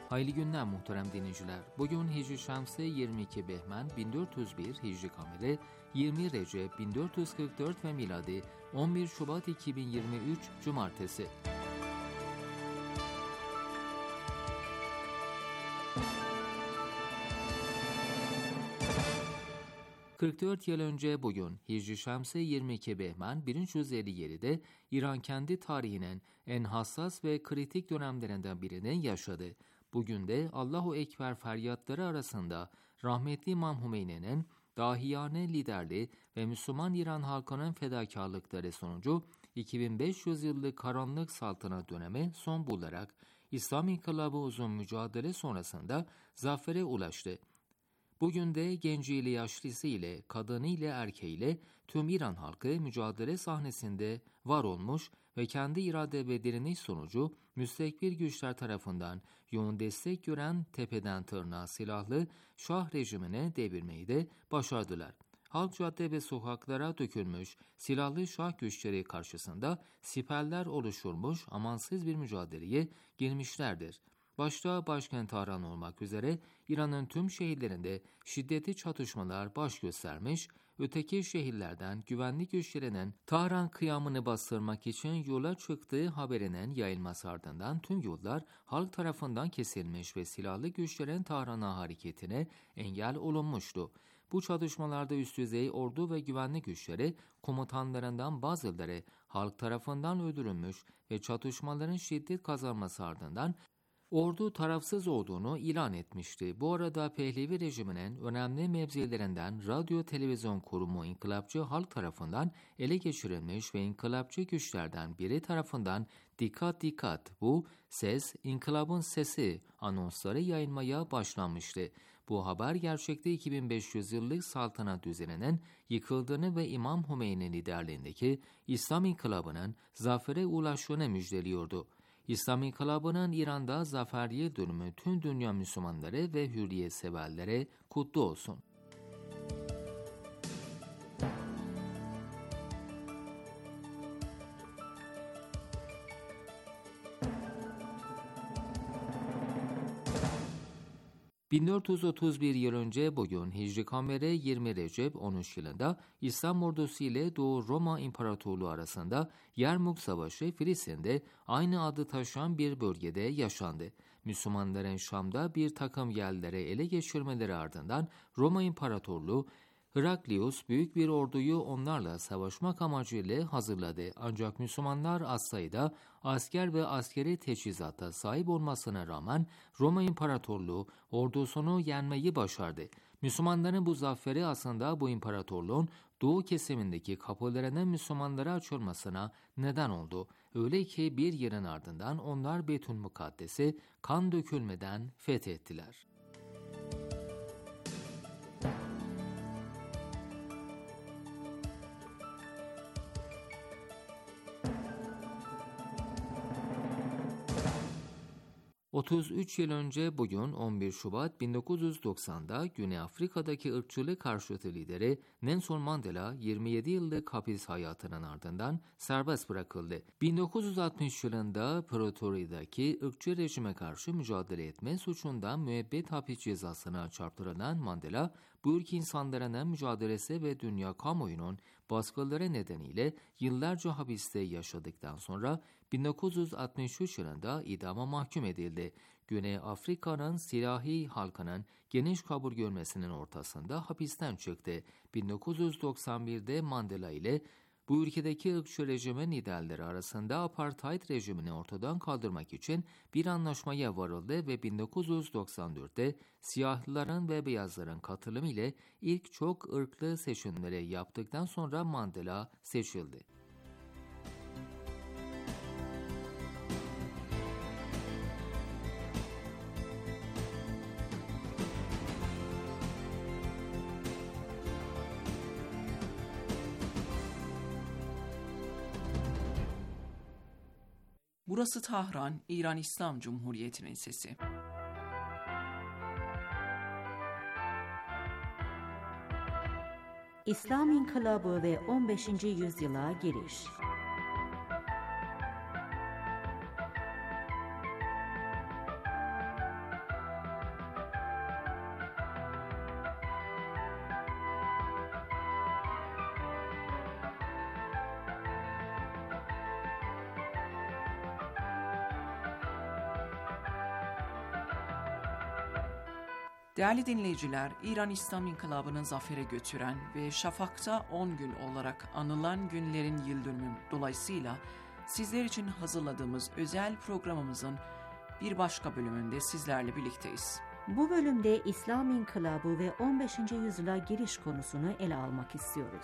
Hayırlı günler muhterem dinleyiciler. Bugün Hicri Şamsı 22 Behmen 1401, Hicri Kameri 20 Recep 1444 ve miladi 11 Şubat 2023 Cumartesi. ...44 yıl önce bugün Hicri Şamsı 22 Behmen 1357'de İran kendi tarihinin en hassas ve kritik dönemlerinden birini yaşadı. Bugün de Allahu Ekber feryatları arasında rahmetli İmam Hümeyni'nin dahiyane liderliği ve Müslüman İran halkının fedakarlıkları sonucu 2500 yıllık karanlık saltanat dönemi son bularak İslam İnkılabı uzun mücadele sonrasında zafere ulaştı. Bugün de genciyle yaşlısıyla, kadınıyla erkeğiyle tüm İran halkı mücadele sahnesinde var olmuş ve kendi irade ve direniş sonucu müstekbir güçler tarafından yoğun destek gören tepeden tırnağa silahlı Şah rejimine devirmeyi de başardılar. Halk cadde ve sokaklara dökülmüş silahlı Şah güçleri karşısında siperler oluşturmuş amansız bir mücadeleye girmişlerdir. Başta başkent Tahran olmak üzere İran'ın tüm şehirlerinde şiddetli çatışmalar baş göstermiş, öteki şehirlerden güvenlik güçlerinin Tahran kıyamını bastırmak için yola çıktığı haberinin yayılması ardından tüm yollar halk tarafından kesilmiş ve silahlı güçlerin Tahran'a hareketine engel olunmuştu. Bu çatışmalarda üst düzey ordu ve güvenlik güçleri komutanlarından bazıları halk tarafından öldürülmüş ve çatışmaların şiddet kazanması ardından ordu tarafsız olduğunu ilan etmişti. Bu arada Pehlevi rejiminin önemli mevzilerinden Radyo Televizyon Kurumu İnkılapçı halk tarafından ele geçirilmiş ve inkılapçı güçlerden biri tarafından "Dikkat dikkat, bu ses inkılabın sesi" anonsları yayılmaya başlanmıştı. Bu haber gerçekte 2500 yıllık saltanat düzeninin yıkıldığını ve İmam Hümeyni liderliğindeki İslam İnkılabı'nın zafere ulaştığını müjdeliyordu. İslam İnkılabı'nın İran'da zafer yıl dönümü tüm dünya Müslümanları ve hürriyet severlere kutlu olsun. ...1431 yıl önce bugün Hicri Kameri 20 Recep 13 yılında İslam ordusu ile Doğu Roma İmparatorluğu arasında Yermuk Savaşı Filistin'de aynı adı taşıyan bir bölgede yaşandı. Müslümanların Şam'da bir takım yerlere ele geçirmeleri ardından Roma İmparatorluğu Heraklius büyük bir orduyu onlarla savaşmak amacıyla hazırladı. Ancak Müslümanlar az sayıda asker ve askeri teçhizata sahip olmasına rağmen Roma İmparatorluğu ordusunu yenmeyi başardı. Müslümanların bu zaferi aslında bu imparatorluğun doğu kesimindeki kapılarının Müslümanlara açılmasına neden oldu. Öyle ki bir yılın ardından onlar Beytülmukaddes'i kan dökülmeden fethettiler. ...33 yıl önce bugün 11 Şubat 1990'da Güney Afrika'daki ırkçılık karşıtı lideri Nelson Mandela 27 yıllık hapis hayatının ardından serbest bırakıldı. 1960 yılında Pretoria'daki ırkçı rejime karşı mücadele etme suçundan müebbet hapis cezasına çarptırılan Mandela, bu ülke insanlarının mücadelesi ve dünya kamuoyunun baskıları nedeniyle yıllarca hapiste yaşadıktan sonra 1963 yılında idama mahkum edildi. Güney Afrika'nın silahi halkının geniş kabul görmesinin ortasında hapisten çıktı. 1991'de Mandela ile bu ülkedeki ırkçı rejimin liderleri arasında apartheid rejimini ortadan kaldırmak için bir anlaşmaya varıldı ve 1994'te siyahlıların ve beyazların katılımı ile ilk çok ırklı seçimleri yaptıktan sonra Mandela seçildi. Burası Tahran, İran İslam Cumhuriyeti'nin sesi. İslam İnkılabı ve 15. yüzyıla giriş. Değerli dinleyiciler, İran İslam İnkılabı'nı zafere götüren ve Şafak'ta 10 gün olarak anılan günlerin yıldönümü dolayısıyla sizler için hazırladığımız özel programımızın bir başka bölümünde sizlerle birlikteyiz. Bu bölümde İslam İnkılabı ve 15. yüzyıla giriş konusunu ele almak istiyoruz.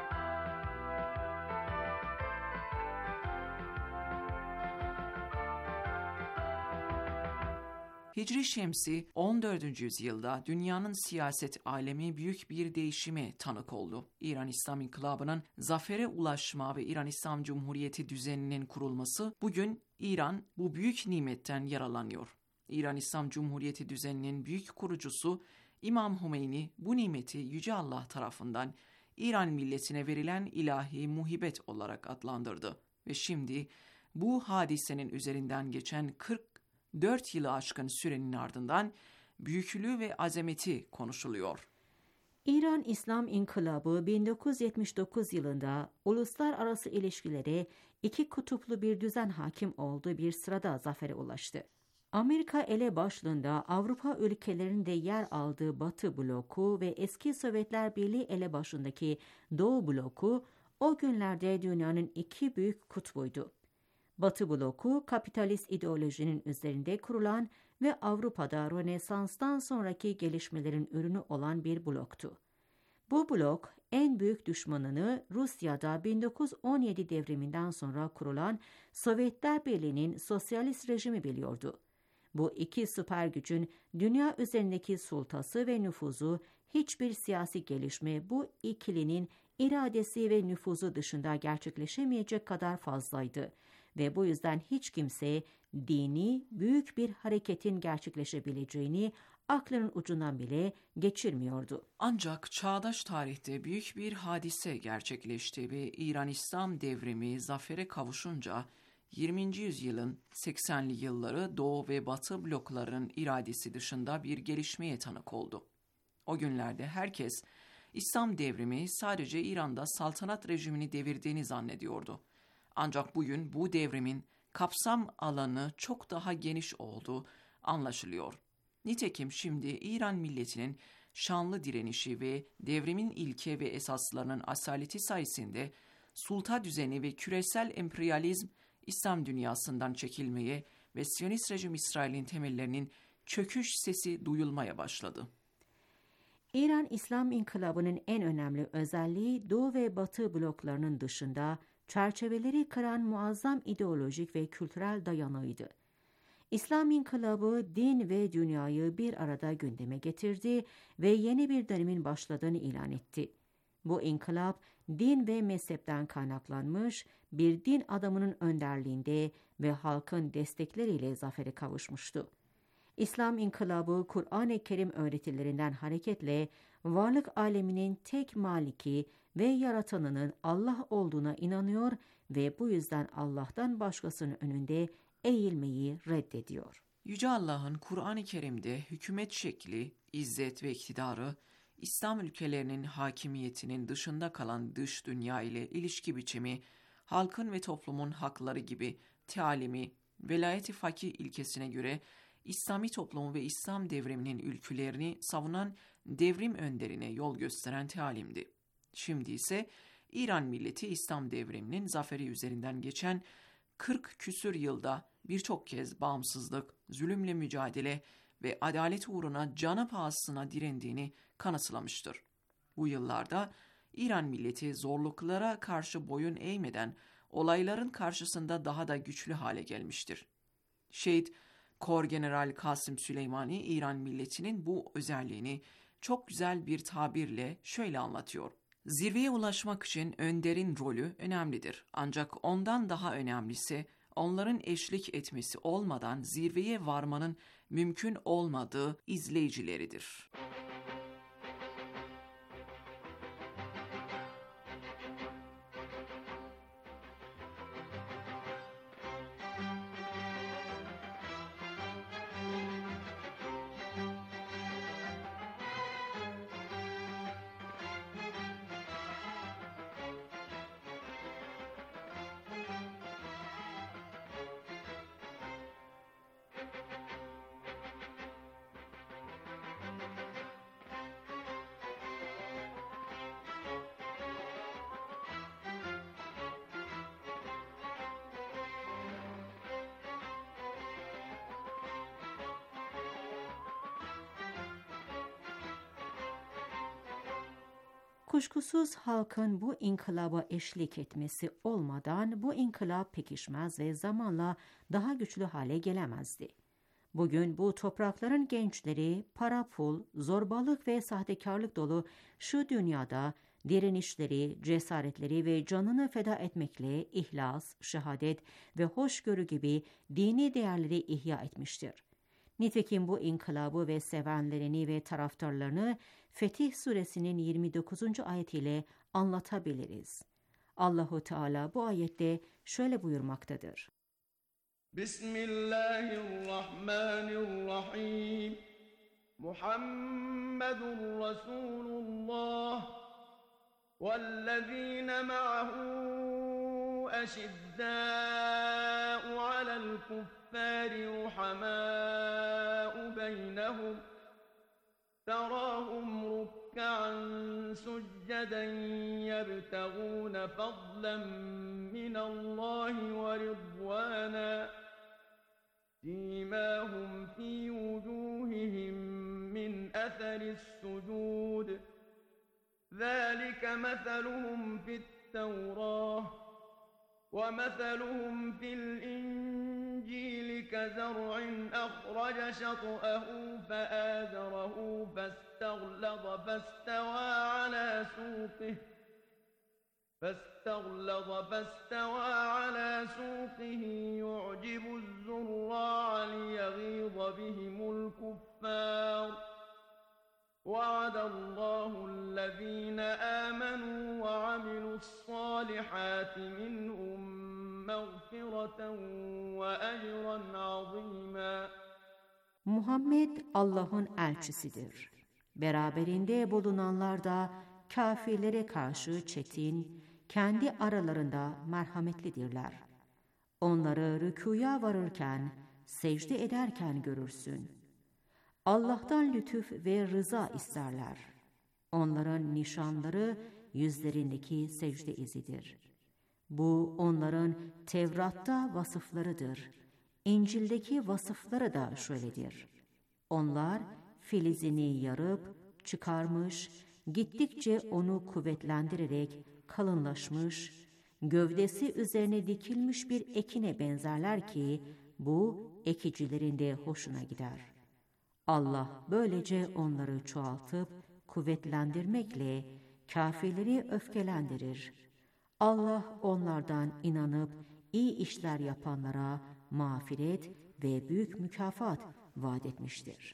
Hicri Şemsi 14. yüzyılda dünyanın siyaset alemi büyük bir değişime tanık oldu. İran İslam İnkılabı'nın zafere ulaşma ve İran İslam Cumhuriyeti düzeninin kurulması bugün İran bu büyük nimetten yararlanıyor. İran İslam Cumhuriyeti düzeninin büyük kurucusu İmam Hümeyni bu nimeti Yüce Allah tarafından İran milletine verilen ilahi muhibet olarak adlandırdı. Ve şimdi bu hadisenin üzerinden geçen 44 yılı aşkın sürenin ardından büyüklüğü ve azameti konuşuluyor. İran İslam İnkılabı 1979 yılında uluslararası ilişkilere iki kutuplu bir düzen hakim olduğu bir sırada zafere ulaştı. Amerika elebaşlığında Avrupa ülkelerinde yer aldığı Batı bloku ve eski Sovyetler Birliği elebaşındaki Doğu bloku o günlerde dünyanın iki büyük kutbuydu. Batı bloku kapitalist ideolojinin üzerinde kurulan ve Avrupa'da Rönesans'tan sonraki gelişmelerin ürünü olan bir bloktu. Bu blok en büyük düşmanını Rusya'da 1917 devriminden sonra kurulan Sovyetler Birliği'nin sosyalist rejimi biliyordu. Bu iki süper gücün dünya üzerindeki sultası ve nüfuzu hiçbir siyasi gelişme bu ikilinin iradesi ve nüfuzu dışında gerçekleşemeyecek kadar fazlaydı ve bu yüzden hiç kimse dini büyük bir hareketin gerçekleşebileceğini aklının ucundan bile geçirmiyordu. Ancak çağdaş tarihte büyük bir hadise gerçekleşti ve İran İslam devrimi zafere kavuşunca 20. yüzyılın 80'li yılları Doğu ve Batı bloklarının iradesi dışında bir gelişmeye tanık oldu. O günlerde herkes İslam devrimi sadece İran'da saltanat rejimini devirdiğini zannediyordu. Ancak bugün bu devrimin kapsam alanı çok daha geniş olduğu anlaşılıyor. Nitekim şimdi İran milletinin şanlı direnişi ve devrimin ilke ve esaslarının asaleti sayesinde sulta düzeni ve küresel emperyalizm İslam dünyasından çekilmeye ve Siyonist rejim İsrail'in temellerinin çöküş sesi duyulmaya başladı. İran İslam İnkılabı'nın en önemli özelliği Doğu ve Batı bloklarının dışında çerçeveleri kıran muazzam ideolojik ve kültürel dayanağıydı. İslam İnkılabı din ve dünyayı bir arada gündeme getirdi ve yeni bir dönemin başladığını ilan etti. Bu inkılap din ve mezhepten kaynaklanmış bir din adamının önderliğinde ve halkın destekleriyle zafere kavuşmuştu. İslam İnkılabı Kur'an-ı Kerim öğretilerinden hareketle varlık aleminin tek maliki ve yaratanının Allah olduğuna inanıyor ve bu yüzden Allah'tan başkasının önünde eğilmeyi reddediyor. Yüce Allah'ın Kur'an-ı Kerim'de hükümet şekli, izzet ve iktidarı, İslam ülkelerinin hakimiyetinin dışında kalan dış dünya ile ilişki biçimi, halkın ve toplumun hakları gibi tealimi, velayet-i fakih ilkesine göre İslami toplumu ve İslam devriminin ülkülerini savunan devrim önderine yol gösteren tealimdi. Şimdi ise İran milleti İslam devriminin zaferi üzerinden geçen 40 küsür yılda birçok kez bağımsızlık, zulümle mücadele ve adalet uğruna canı pahasına direndiğini kanıtlamıştır. Bu yıllarda İran milleti zorluklara karşı boyun eğmeden olayların karşısında daha da güçlü hale gelmiştir. Şehit Korgeneral Kasım Süleymani İran milletinin bu özelliğini çok güzel bir tabirle şöyle anlatıyor. Zirveye ulaşmak için önderin rolü önemlidir. Ancak ondan daha önemlisi onların eşlik etmesi olmadan zirveye varmanın mümkün olmadığı izleyicileridir. Kuşkusuz halkın bu inkılaba eşlik etmesi olmadan bu inkılap pekişmez ve zamanla daha güçlü hale gelemezdi. Bugün bu toprakların gençleri para pul, zorbalık ve sahtekarlık dolu şu dünyada direnişleri, cesaretleri ve canını feda etmekle ihlas, şehadet ve hoşgörü gibi dini değerleri ihya etmiştir. Nitekim bu inkılabı ve sevenlerini ve taraftarlarını Fetih Suresinin 29. ayetiyle anlatabiliriz. Allahu Teala bu ayette şöyle buyurmaktadır. Bismillahirrahmanirrahim. Muhammedun Resulullah vellezine ma'ahu eşiddâ'u alel kuffâri ruhamâ'u beynehum تراهم ركعا سجدا يبتغون فضلا من الله ورضوانا سيماهم في وجوههم من أثر السجود ذلك مثلهم في التوراة ومثلهم في الإنجيل كزرع أخرج شطأه فآزره فاستغلظ فاستوى على سوقه يعجب الزراع ليغيظ بهم الكفار وعد الله الذين آمنوا وعملوا الصالحات منهم مغفرة وأجرا عظيما. Muhammed Allah'ın elçisidir. Beraberinde bulunanlar da kafirlere karşı çetin, kendi aralarında merhametlidirler. Onları rükuya varırken, secde ederken görürsün. Allah'tan lütuf ve rıza isterler. Onların nişanları yüzlerindeki secde izidir. Bu onların Tevrat'ta vasıflarıdır. İncil'deki vasıfları da şöyledir. Onlar filizini yarıp, çıkarmış, gittikçe onu kuvvetlendirerek kalınlaşmış, gövdesi üzerine dikilmiş bir ekine benzerler ki, bu ekicilerin de hoşuna gider. Allah böylece onları çoğaltıp, kuvvetlendirmekle kafirleri öfkelendirir. Allah onlardan inanıp iyi işler yapanlara mağfiret ve büyük mükafat vaat etmiştir.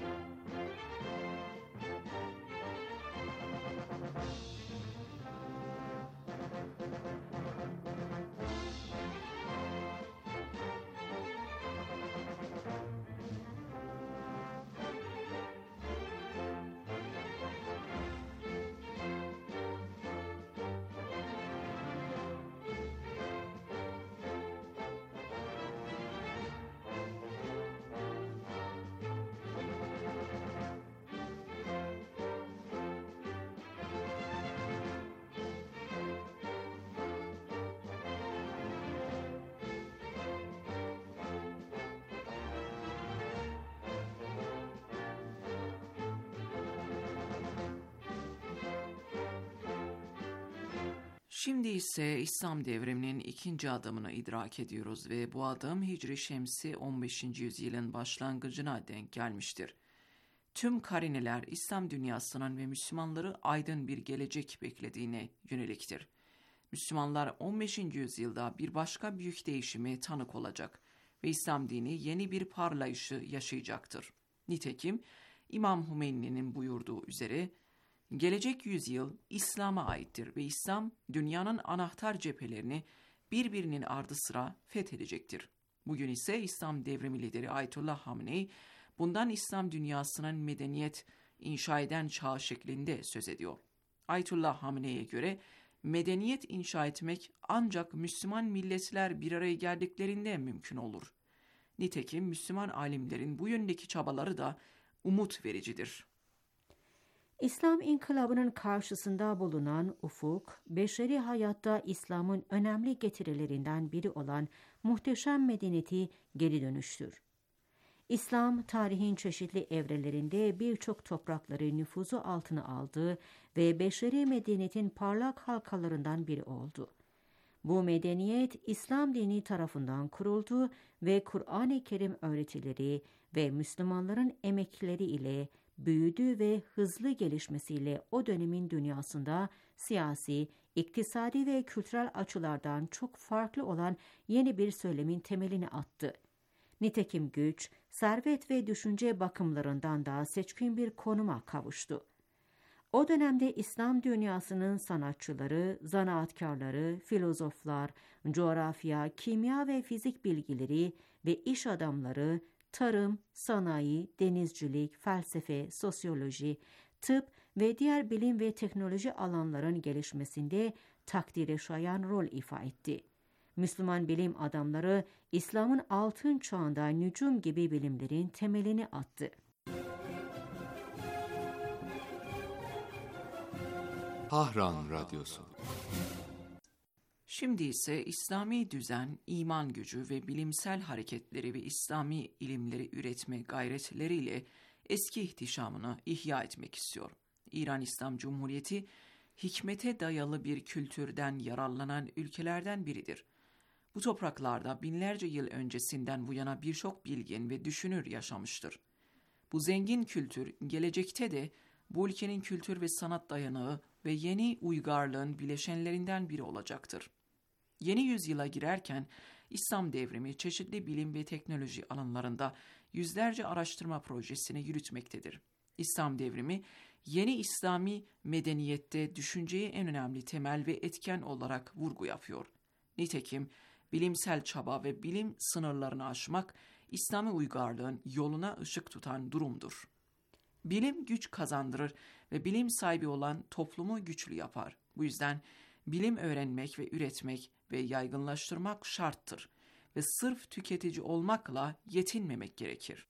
Şimdi ise İslam devriminin ikinci adımını idrak ediyoruz ve bu adım Hicri Şemsi 15. yüzyılın başlangıcına denk gelmiştir. Tüm karineler İslam dünyasının ve Müslümanları aydın bir gelecek beklediğine yöneliktir. Müslümanlar 15. yüzyılda bir başka büyük değişime tanık olacak ve İslam dini yeni bir parlayışı yaşayacaktır. Nitekim İmam Hümeyni'nin buyurduğu üzere, gelecek yüzyıl İslam'a aittir ve İslam dünyanın anahtar cephelerini birbirinin ardı sıra fethedecektir. Bugün ise İslam devrimi lideri Ayetullah Hamenei bundan İslam dünyasının medeniyet inşa eden çağ şeklinde söz ediyor. Ayetullah Hamenei'ye göre medeniyet inşa etmek ancak Müslüman milletler bir araya geldiklerinde mümkün olur. Nitekim Müslüman alimlerin bu yöndeki çabaları da umut vericidir. İslam inkılabının karşısında bulunan ufuk, beşeri hayatta İslam'ın önemli getirilerinden biri olan muhteşem medeniyeti geri dönüştür. İslam, tarihin çeşitli evrelerinde birçok toprakları nüfuzu altına aldı ve beşeri medeniyetin parlak halkalarından biri oldu. Bu medeniyet, İslam dini tarafından kuruldu ve Kur'an-ı Kerim öğretileri ve Müslümanların emekleri ile büyüdü ve hızlı gelişmesiyle o dönemin dünyasında siyasi, iktisadi ve kültürel açılardan çok farklı olan yeni bir söylemin temelini attı. Nitekim güç, servet ve düşünce bakımlarından da seçkin bir konuma kavuştu. O dönemde İslam dünyasının sanatçıları, zanaatkarları, filozoflar, coğrafya, kimya ve fizik bilgileri ve iş adamları, tarım, sanayi, denizcilik, felsefe, sosyoloji, tıp ve diğer bilim ve teknoloji alanların gelişmesinde takdire şayan rol ifa etti. Müslüman bilim adamları İslam'ın altın çağında nücum gibi bilimlerin temelini attı. Tahran Radyosu. Şimdi ise İslami düzen, iman gücü ve bilimsel hareketleri ve İslami ilimleri üretme gayretleriyle eski ihtişamını ihya etmek istiyor. İran İslam Cumhuriyeti, hikmete dayalı bir kültürden yararlanan ülkelerden biridir. Bu topraklarda binlerce yıl öncesinden bu yana birçok bilgin ve düşünür yaşamıştır. Bu zengin kültür, gelecekte de bu ülkenin kültür ve sanat dayanağı ve yeni uygarlığın bileşenlerinden biri olacaktır. Yeni yüzyıla girerken İslam devrimi çeşitli bilim ve teknoloji alanlarında yüzlerce araştırma projesini yürütmektedir. İslam devrimi yeni İslami medeniyette düşünceye en önemli temel ve etken olarak vurgu yapıyor. Nitekim bilimsel çaba ve bilim sınırlarını aşmak İslami uygarlığın yoluna ışık tutan durumdur. Bilim güç kazandırır ve bilim sahibi olan toplumu güçlü yapar. Bu yüzden bilim öğrenmek ve üretmek ve yaygınlaştırmak şarttır ve sırf tüketici olmakla yetinmemek gerekir.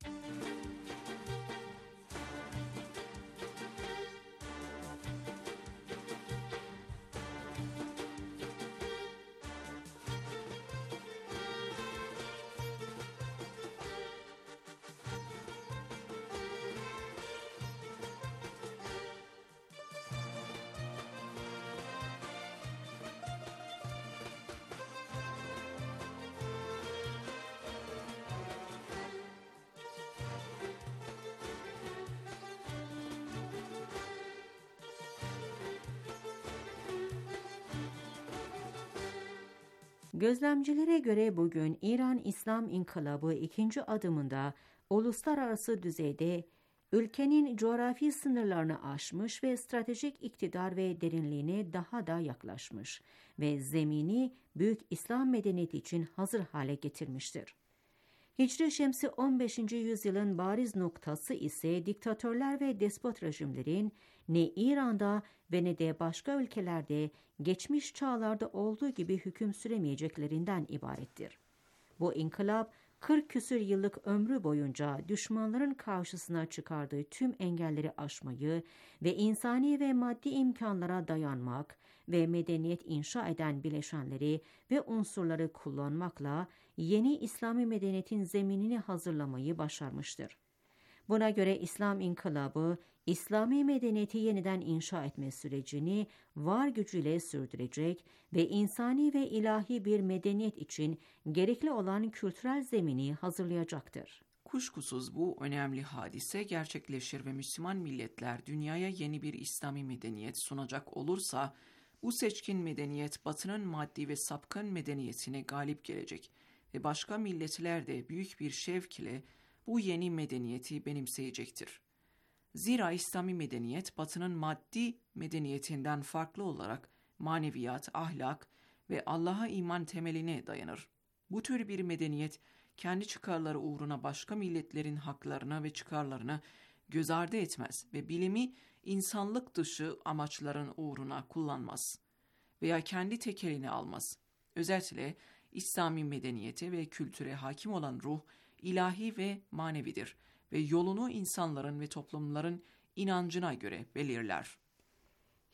Gözlemcilere göre bugün İran İslam İnkılabı ikinci adımında uluslararası düzeyde ülkenin coğrafi sınırlarını aşmış ve stratejik iktidar ve derinliğine daha da yaklaşmış ve zemini büyük İslam medeniyeti için hazır hale getirmiştir. Hicri Şemsi 15. yüzyılın bariz noktası ise diktatörler ve despot rejimlerin ne İran'da ve ne de başka ülkelerde geçmiş çağlarda olduğu gibi hüküm süremeyeceklerinden ibarettir. Bu inkılap 40 küsür yıllık ömrü boyunca düşmanların karşısına çıkardığı tüm engelleri aşmayı ve insani ve maddi imkanlara dayanmak ve medeniyet inşa eden bileşenleri ve unsurları kullanmakla yeni İslami medeniyetin zeminini hazırlamayı başarmıştır. Buna göre İslam İnkılabı, İslami medeniyeti yeniden inşa etme sürecini var gücüyle sürdürecek ve insani ve ilahi bir medeniyet için gerekli olan kültürel zemini hazırlayacaktır. Kuşkusuz bu önemli hadise gerçekleşir ve Müslüman milletler dünyaya yeni bir İslami medeniyet sunacak olursa, bu seçkin medeniyet Batı'nın maddi ve sapkın medeniyetine galip gelecek ve başka milletler de büyük bir şevk ile bu yeni medeniyeti benimseyecektir. Zira İslami medeniyet Batı'nın maddi medeniyetinden farklı olarak maneviyat, ahlak ve Allah'a iman temeline dayanır. Bu tür bir medeniyet kendi çıkarları uğruna başka milletlerin haklarını ve çıkarlarını göz ardı etmez ve bilimi insanlık dışı amaçların uğruna kullanmaz veya kendi tekelini almaz. Özellikle İslami medeniyete ve kültüre hakim olan ruh ilahi ve manevidir ve yolunu insanların ve toplumların inancına göre belirler.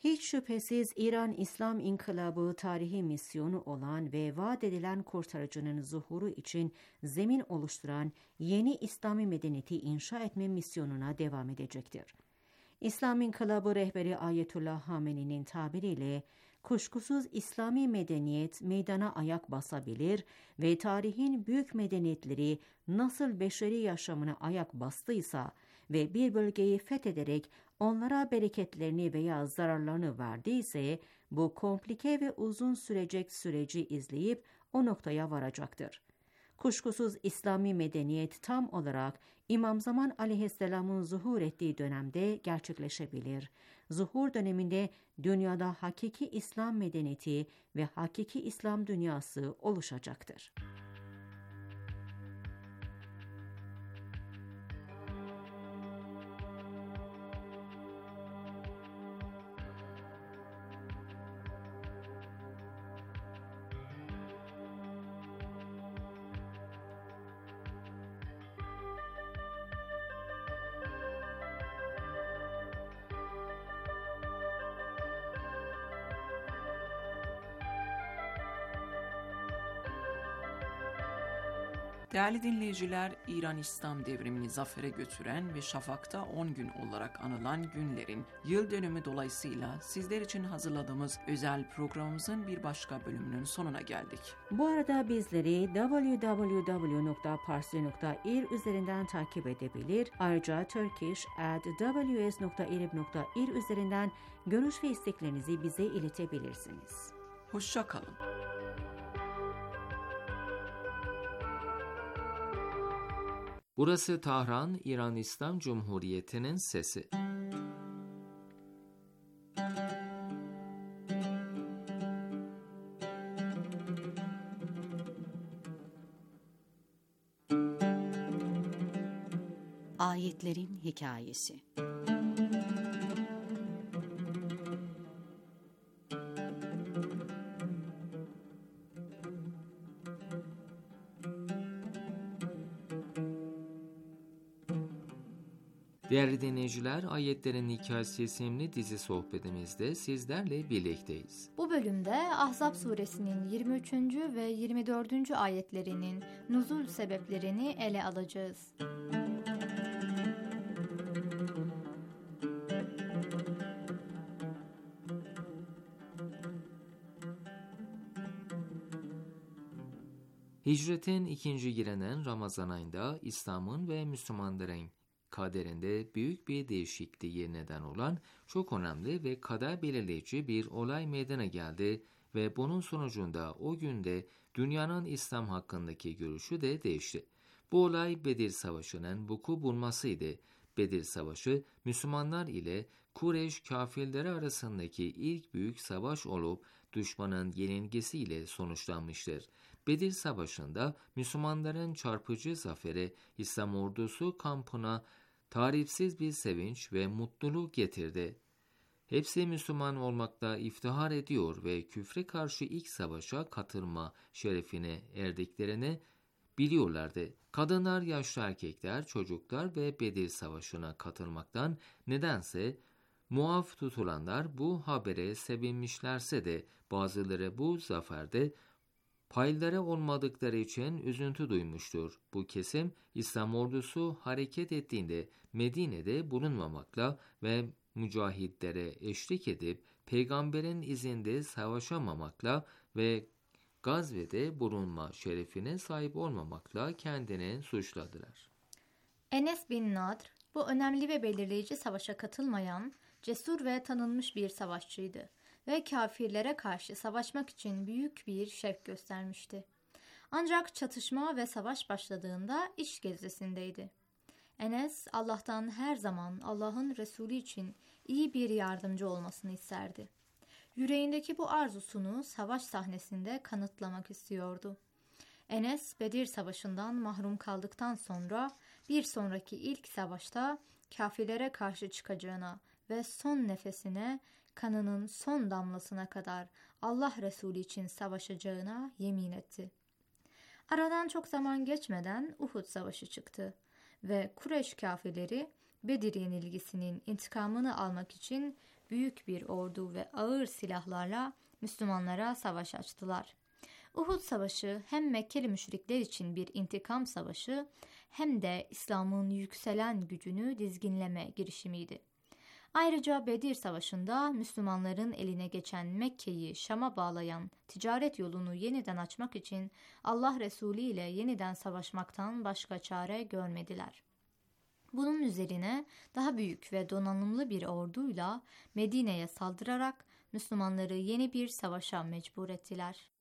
Hiç şüphesiz İran İslam İnkılabı tarihi misyonu olan ve vaat edilen kurtarıcının zuhuru için zemin oluşturan yeni İslami medeniyeti inşa etme misyonuna devam edecektir. İslam İnkılabı rehberi Ayetullah Hameni'nin tabiriyle, kuşkusuz İslami medeniyet meydana ayak basabilir ve tarihin büyük medeniyetleri nasıl beşeri yaşamına ayak bastıysa ve bir bölgeyi fethederek onlara bereketlerini veya zararlarını verdiyse, bu komplike ve uzun sürecek süreci izleyip o noktaya varacaktır. Kuşkusuz İslami medeniyet tam olarak İmam Zaman aleyhisselamın zuhur ettiği dönemde gerçekleşebilir. Zuhur döneminde dünyada hakiki İslam medeniyeti ve hakiki İslam dünyası oluşacaktır. Değerli dinleyiciler, İran İslam devrimini zafere götüren ve şafakta 10 gün olarak anılan günlerin yıl dönümü dolayısıyla sizler için hazırladığımız özel programımızın bir başka bölümünün sonuna geldik. Bu arada bizleri www.parsi.ir üzerinden takip edebilir. Ayrıca turkish@ws.irib.ir üzerinden görüş ve isteklerinizi bize iletebilirsiniz. Hoşça kalın. Burası Tahran, İran İslam Cumhuriyeti'nin sesi. Ayetlerin Hikayesi. Değerli dinleyiciler, Ayetlerin Hikayesi isimli dizi sohbetimizde sizlerle birlikteyiz. Bu bölümde Ahzab suresinin 23. ve 24. ayetlerinin nuzul sebeplerini ele alacağız. Hicretin 2. girenen Ramazan ayında İslam'ın ve Müslümanların kaderinde büyük bir değişikliğe neden olan çok önemli ve kader belirleyici bir olay meydana geldi ve bunun sonucunda o günde dünyanın İslam hakkındaki görüşü de değişti. Bu olay Bedir Savaşı'nın vuku bulmasıydı. Bedir Savaşı, Müslümanlar ile Kureyş kafirleri arasındaki ilk büyük savaş olup düşmanın yenilgisiyle sonuçlanmıştır. Bedir Savaşı'nda Müslümanların çarpıcı zaferi İslam ordusu kampına tarifsiz bir sevinç ve mutluluk getirdi. Hepsi Müslüman olmakla iftihar ediyor ve küfre karşı ilk savaşa katılma şerefine erdiklerini biliyorlardı. Kadınlar, yaşlı erkekler, çocuklar ve Bedir Savaşı'na katılmaktan nedense muaf tutulanlar bu habere sevinmişlerse de bazıları bu zaferde payları olmadıkları için üzüntü duymuştur. Bu kesim İslam ordusu hareket ettiğinde Medine'de bulunmamakla ve mücahitlere eşlik edip peygamberin izinde savaşamamakla ve gazvede bulunma şerefine sahip olmamakla kendini suçladılar. Enes bin Nadr, bu önemli ve belirleyici savaşa katılmayan, cesur ve tanınmış bir savaşçıydı ve kafirlere karşı savaşmak için büyük bir şevk göstermişti. Ancak çatışma ve savaş başladığında iş gezisindeydi. Enes, Allah'tan her zaman Allah'ın Resulü için iyi bir yardımcı olmasını isterdi. Yüreğindeki bu arzusunu savaş sahnesinde kanıtlamak istiyordu. Enes, Bedir Savaşı'ndan mahrum kaldıktan sonra bir sonraki ilk savaşta kafirlere karşı çıkacağına ve son nefesine, kanının son damlasına kadar Allah Resulü için savaşacağına yemin etti. Aradan çok zaman geçmeden Uhud Savaşı çıktı ve Kureyş kafirleri Bedir yenilgisinin intikamını almak için büyük bir ordu ve ağır silahlarla Müslümanlara savaş açtılar. Uhud Savaşı hem Mekkeli müşrikler için bir intikam savaşı hem de İslam'ın yükselen gücünü dizginleme girişimiydi. Ayrıca Bedir Savaşı'nda Müslümanların eline geçen Mekke'yi Şam'a bağlayan ticaret yolunu yeniden açmak için Allah Resulü ile yeniden savaşmaktan başka çare görmediler. Bunun üzerine daha büyük ve donanımlı bir orduyla Medine'ye saldırarak Müslümanları yeni bir savaşa mecbur ettiler.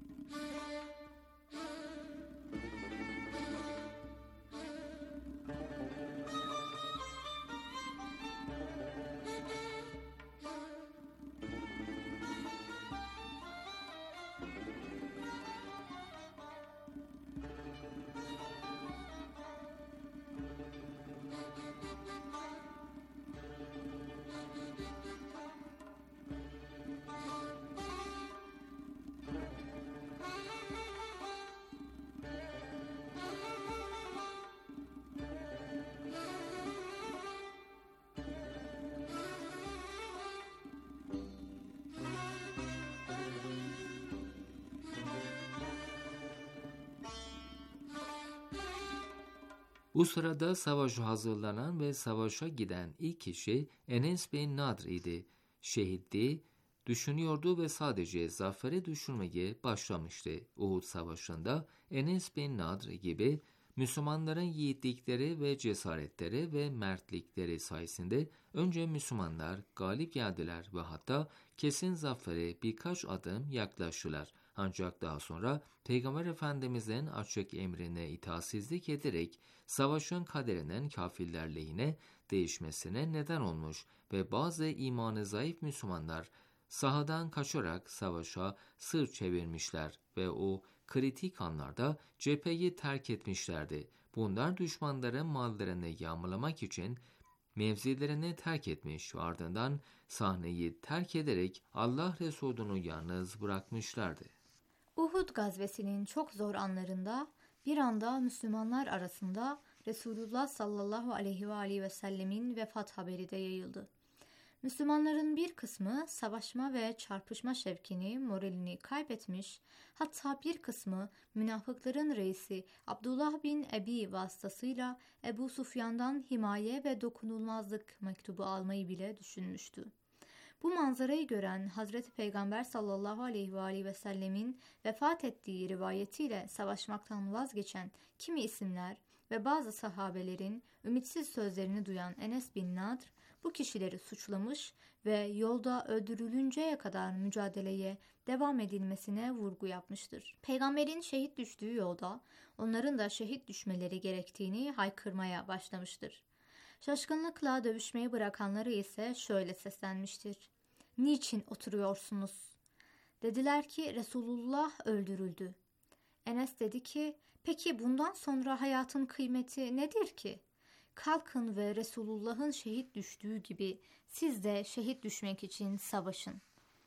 Bu sırada savaşa hazırlanan ve savaşa giden ilk kişi Enes bin Nadr idi. Şehitti, düşünüyordu ve sadece zaferi düşünmeye başlamıştı. Uhud Savaşı'nda Enes bin Nadr gibi Müslümanların yiğitlikleri ve cesaretleri ve mertlikleri sayesinde önce Müslümanlar galip geldiler ve hatta kesin zafere birkaç adım yaklaştılar. Ancak daha sonra Peygamber Efendimiz'in açık emrine itaatsizlik ederek savaşın kaderinin kafirler lehine değişmesine neden olmuş ve bazı imanı zayıf Müslümanlar sahadan kaçarak savaşa sırt çevirmişler ve o kritik anlarda cepheyi terk etmişlerdi. Bunlar düşmanların mallarını yağmalamak için mevzilerini terk etmiş ve ardından sahneyi terk ederek Allah Resulü'nü yalnız bırakmışlardı. Uhud gazvesinin çok zor anlarında bir anda Müslümanlar arasında Resulullah sallallahu aleyhi ve sellemin vefat haberi de yayıldı. Müslümanların bir kısmı savaşma ve çarpışma şevkini, moralini kaybetmiş, hatta bir kısmı münafıkların reisi Abdullah bin Ebi vasıtasıyla Ebu Sufyan'dan himaye ve dokunulmazlık mektubu almayı bile düşünmüştü. Bu manzarayı gören Hazreti Peygamber sallallahu aleyhi ve sellemin vefat ettiği rivayetiyle savaşmaktan vazgeçen kimi isimler ve bazı sahabelerin ümitsiz sözlerini duyan Enes bin Nadr bu kişileri suçlamış ve yolda öldürülünceye kadar mücadeleye devam edilmesine vurgu yapmıştır. Peygamberin şehit düştüğü yolda onların da şehit düşmeleri gerektiğini haykırmaya başlamıştır. Şaşkınlıkla dövüşmeyi bırakanları ise şöyle seslenmiştir: "Niçin oturuyorsunuz?" Dediler ki Resulullah öldürüldü. Enes dedi ki peki bundan sonra hayatın kıymeti nedir ki? Kalkın ve Resulullah'ın şehit düştüğü gibi siz de şehit düşmek için savaşın.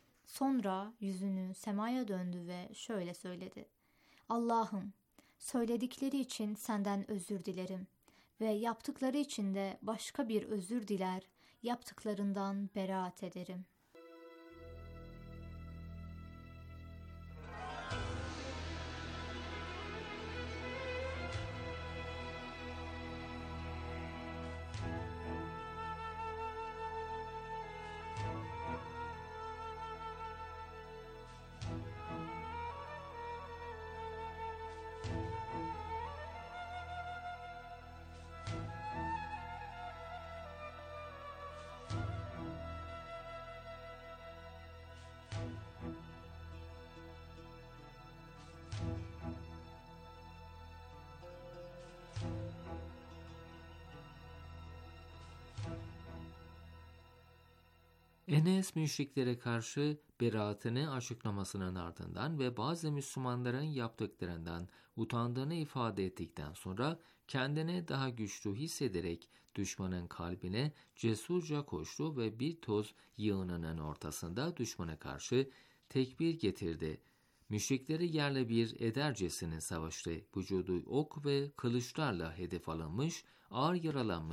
Sonra yüzünü semaya döndü ve şöyle söyledi: Allah'ım, söyledikleri için senden özür dilerim ve yaptıkları için de başka bir özür diler, yaptıklarından beraat ederim. Enes müşriklere karşı beraatini açıklamasının ardından ve bazı Müslümanların yaptıklarından utandığını ifade ettikten sonra kendini daha güçlü hissederek düşmanın kalbine cesurca koştu ve bir toz yığınının ortasında düşmana karşı tekbir getirdi. Müşrikleri yerle bir edercesine savaştı. Vücudu ok ve kılıçlarla hedef alınmış, ağır yaralanmış,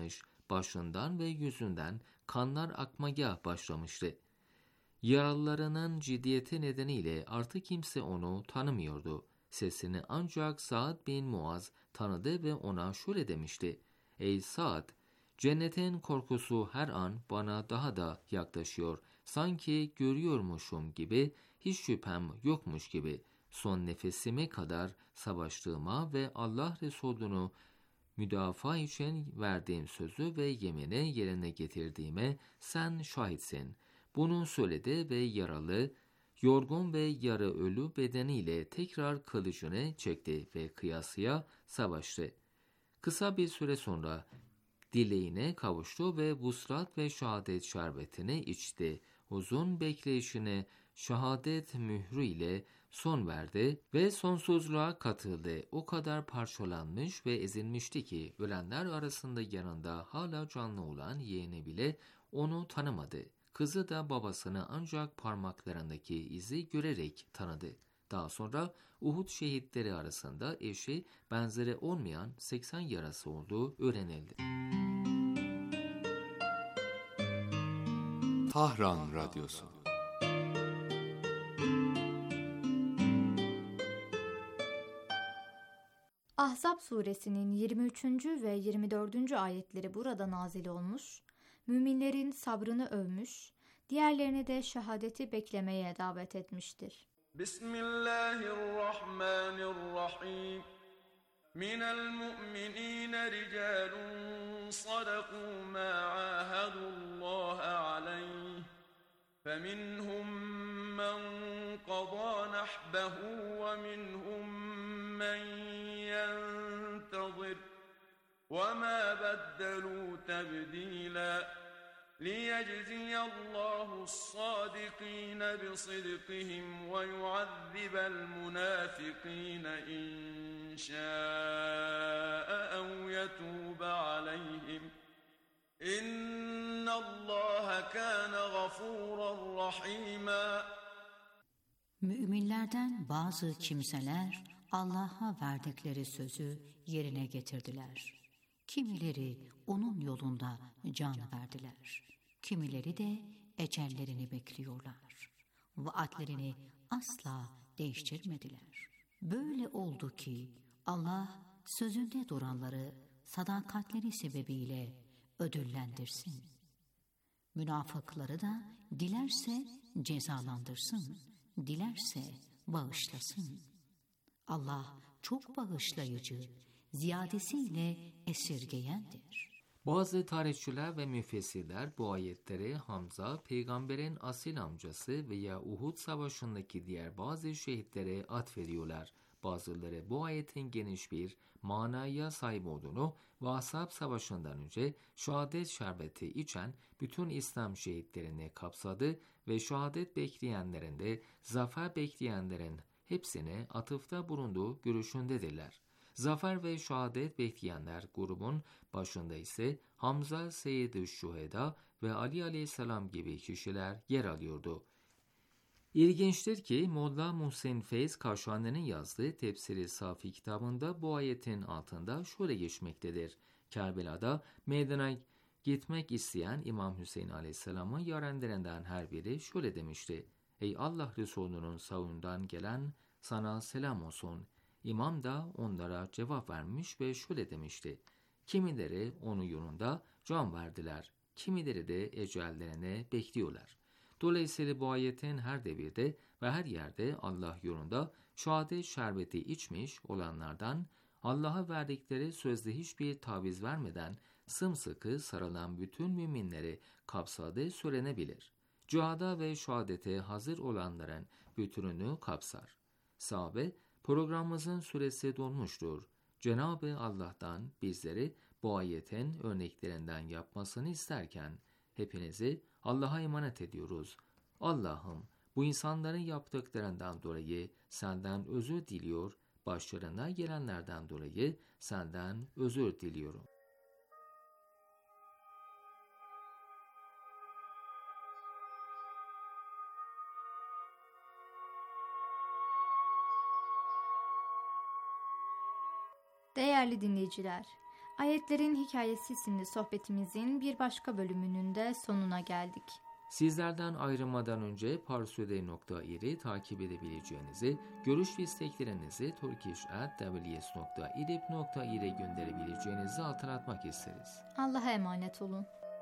başından ve yüzünden kanlar akmaya başlamıştı. Yaralarının ciddiyeti nedeniyle artık kimse onu tanımıyordu. Sesini ancak Sa'd bin Muaz tanıdı ve ona şöyle demişti: "Ey Sa'd, cennetin korkusu her an bana daha da yaklaşıyor. Sanki görüyormuşum gibi, hiç şüphem yokmuş gibi. Son nefesime kadar savaştığıma ve Allah Resulü'nü müdafaa için verdiğim sözü ve yemini yerine getirdiğime sen şahitsin." Bunu söyledi ve yaralı, yorgun ve yarı ölü bedeniyle tekrar kılıcını çekti ve kıyasıya savaştı. Kısa bir süre sonra dileğine kavuştu ve vuslat ve şehadet şerbetini içti. Uzun bekleyişine şehadet mührü ile son verdi ve sonsuzluğa katıldı. O kadar parçalanmış ve ezilmişti ki ölenler arasında yanında hala canlı olan yeğeni bile onu tanımadı. Kızı da babasını ancak parmaklarındaki izi görerek tanıdı. Daha sonra Uhud şehitleri arasında eşi benzeri olmayan 80 yarası olduğu öğrenildi. Tahran Radyosu. Ahzab suresinin 23. ve 24. ayetleri burada nazil olmuş, müminlerin sabrını övmüş, diğerlerini de şehadeti beklemeye davet etmiştir. Bismillahirrahmanirrahim. Minel mu'minine ricalun sadaku ma ahadullaha aleyh. فَمِنْهُمْ مَنْ قَضَى نَحْبَهُ وَمِنْهُمْ مَنْ يَنْتَظِرُ وَمَا بَدَّلُوا تَبْدِيلًا لِيَجْزِيَ اللّٰهُ الصَّادِقِينَ بِصِدْقِهِمْ وَيُعَذِّبَ الْمُنَافِقِينَ إِنْ شَاءَ أَوْ يَتُوبَ عَلَيْهِمْ İnnallâhe kâne gafûran rahîmâ. Müminlerden bazı kimseler Allah'a verdikleri sözü yerine getirdiler. Kimileri onun yolunda can verdiler. Kimileri de ecellerini bekliyorlar. Vaatlerini asla değiştirmediler. Böyle oldu ki Allah sözünde duranları sadakatleri sebebiyle ödüllendirsin. Münafıkları da dilerse cezalandırsın, dilerse bağışlasın. Allah çok bağışlayıcı, ziyadesiyle esirgeyendir. Bazı tarihçiler ve müfessirler bu ayetleri Hamza, peygamberin asil amcası veya Uhud savaşındaki diğer bazı şehitlere atfediyorlar. Bazıları bu ayetin geniş bir manaya sahip olduğunu ve Ahzab Savaşı'ndan önce şehadet şerbeti içen bütün İslam şehitlerini kapsadı ve şehadet bekleyenlerin de zafer bekleyenlerin hepsine atıfta bulunduğu görüşündedirler. Zafer ve şehadet bekleyenler grubun başında ise Hamza Seyyid-i Şuheda ve Ali Aleyhisselam gibi kişiler yer alıyordu. İlginçtir ki Molla Muhsin Feyz Kaşani'nin yazdığı Tefsir-i Safi kitabında bu ayetin altında şöyle geçmektedir. Kerbela'da meydana gitmek isteyen İmam Hüseyin Aleyhisselam'ın yarenlerinden her biri şöyle demişti: "Ey Allah Resulü'nün sağından gelen, sana selam olsun." İmam da onlara cevap vermiş ve şöyle demişti: "Kimileri onun yolunda can verdiler, kimileri de ecellerine bekliyorlar." Dolayısıyla bu ayetin her devirde ve her yerde Allah yolunda şehadet şerbeti içmiş olanlardan, Allah'a verdikleri sözde hiçbir taviz vermeden sımsıkı sarılan bütün müminleri kapsadığı söylenebilir. Cihada ve şehadete hazır olanların bütününü kapsar. Sahabe, programımızın süresi dolmuştur. Cenab-ı Allah'tan bizleri bu ayetin örneklerinden yapmasını isterken, hepinizi Allah'a emanet ediyoruz. Allah'ım, bu insanların yaptıklarından dolayı senden özür diliyor, başlarına gelenlerden dolayı senden özür diliyorum. Değerli dinleyiciler, Ayetlerin Hikayesi isimli sohbetimizin bir başka bölümünün de sonuna geldik. Sizlerden ayrılmadan önce parsuede.ir'i takip edebileceğinizi, görüş ve isteklerinizi turkish@ws.idip.ir'e gönderebileceğinizi hatırlatmak isteriz. Allah'a emanet olun.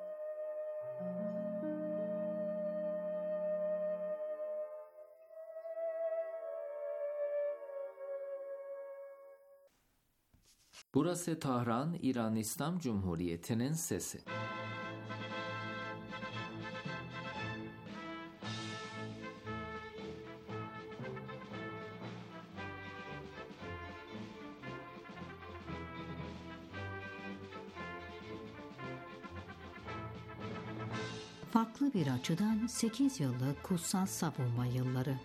Burası Tahran, İran İslam Cumhuriyeti'nin sesi. Farklı bir açıdan 8 yıllık kutsal savunma yılları.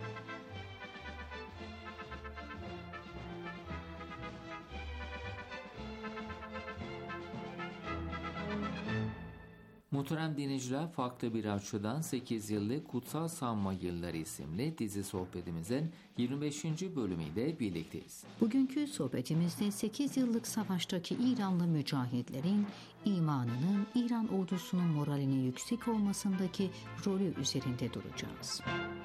Muhterem dinleyiciler, farklı bir açıdan 8 yıllık Kutsal Savunma Yılları isimli dizi sohbetimizin 25. bölümüyle birlikteyiz. Bugünkü sohbetimizde 8 yıllık savaştaki İranlı mücahitlerin imanının İran ordusunun moralinin yüksek olmasındaki rolü üzerinde duracağız.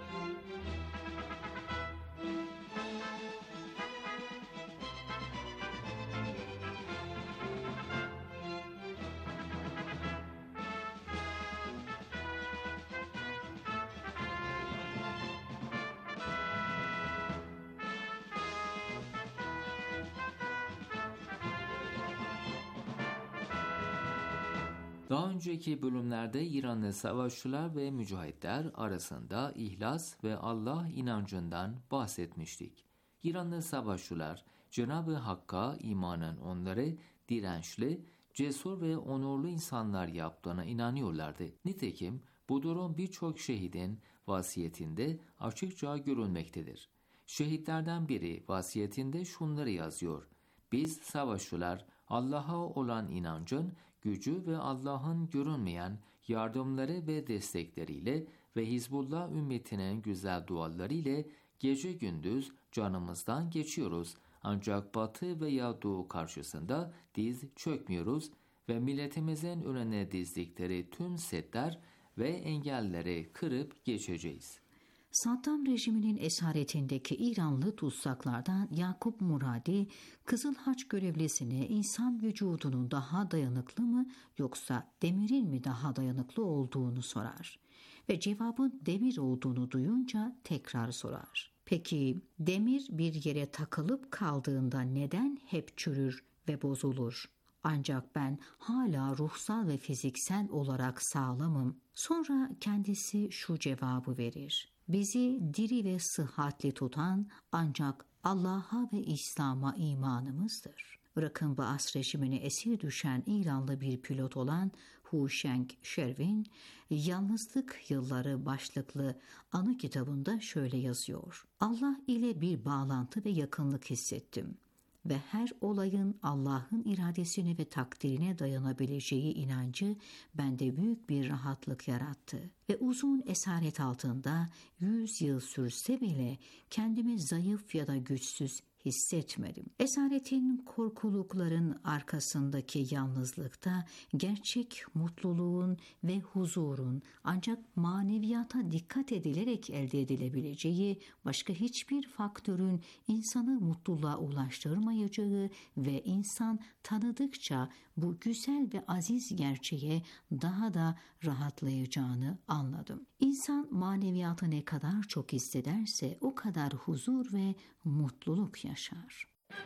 Daha önceki bölümlerde İranlı savaşçılar ve mücahitler arasında ihlas ve Allah inancından bahsetmiştik. İranlı savaşçılar Cenab-ı Hakk'a imanın onları dirençli, cesur ve onurlu insanlar yaptığına inanıyorlardı. Nitekim bu durum birçok şehidin vasiyetinde açıkça görülmektedir. Şehitlerden biri vasiyetinde şunları yazıyor: "Biz savaşçılar Allah'a olan inancın gücü ve Allah'ın görünmeyen yardımları ve destekleriyle ve Hizbullah ümmetinin güzel duaları ile gece gündüz canımızdan geçiyoruz. Ancak batı veya doğu karşısında diz çökmüyoruz ve milletimizin önüne dizdikleri tüm setler ve engelleri kırıp geçeceğiz." Saddam rejiminin esaretindeki İranlı tutsaklardan Yakup Muradi, Kızıl Haç görevlisine insan vücudunun daha dayanıklı mı yoksa demirin mi daha dayanıklı olduğunu sorar. Ve cevabın demir olduğunu duyunca tekrar sorar. Peki demir bir yere takılıp kaldığında neden hep çürür ve bozulur? Ancak ben hala ruhsal ve fiziksel olarak sağlamım. Sonra kendisi şu cevabı verir: bizi diri ve sıhhatli tutan ancak Allah'a ve İslam'a imanımızdır. Irak'ın Baas rejimine esir düşen İranlı bir pilot olan Hu Sheng Shervin, Yalnızlık Yılları başlıklı anı kitabında şöyle yazıyor: Allah ile bir bağlantı ve yakınlık hissettim ve her olayın Allah'ın iradesine ve takdirine dayanabileceği inancı bende büyük bir rahatlık yarattı. Ve uzun esaret altında 100 yıl sürse bile kendimi zayıf ya da güçsüz hissetmedim. Esaretin, korkulukların arkasındaki yalnızlıkta gerçek mutluluğun ve huzurun ancak maneviyata dikkat edilerek elde edilebileceği, başka hiçbir faktörün insanı mutluluğa ulaştırmayacağı ve insan tanıdıkça bu güzel ve aziz gerçeğe daha da rahatlayacağını anladım. İnsan maneviyatı ne kadar çok hissederse o kadar huzur ve mutluluk yaşar.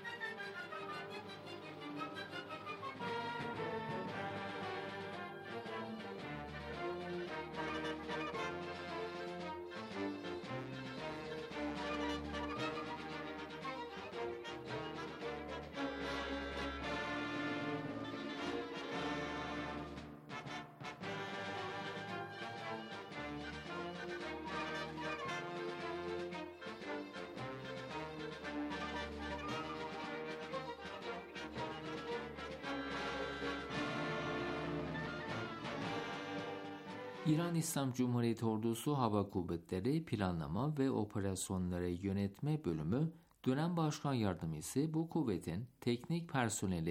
İran İslam Cumhuriyeti Ordusu Hava Kuvvetleri Planlama ve Operasyonları Yönetme Bölümü Dönem Başkan Yardımcısı bu kuvvetin teknik personeli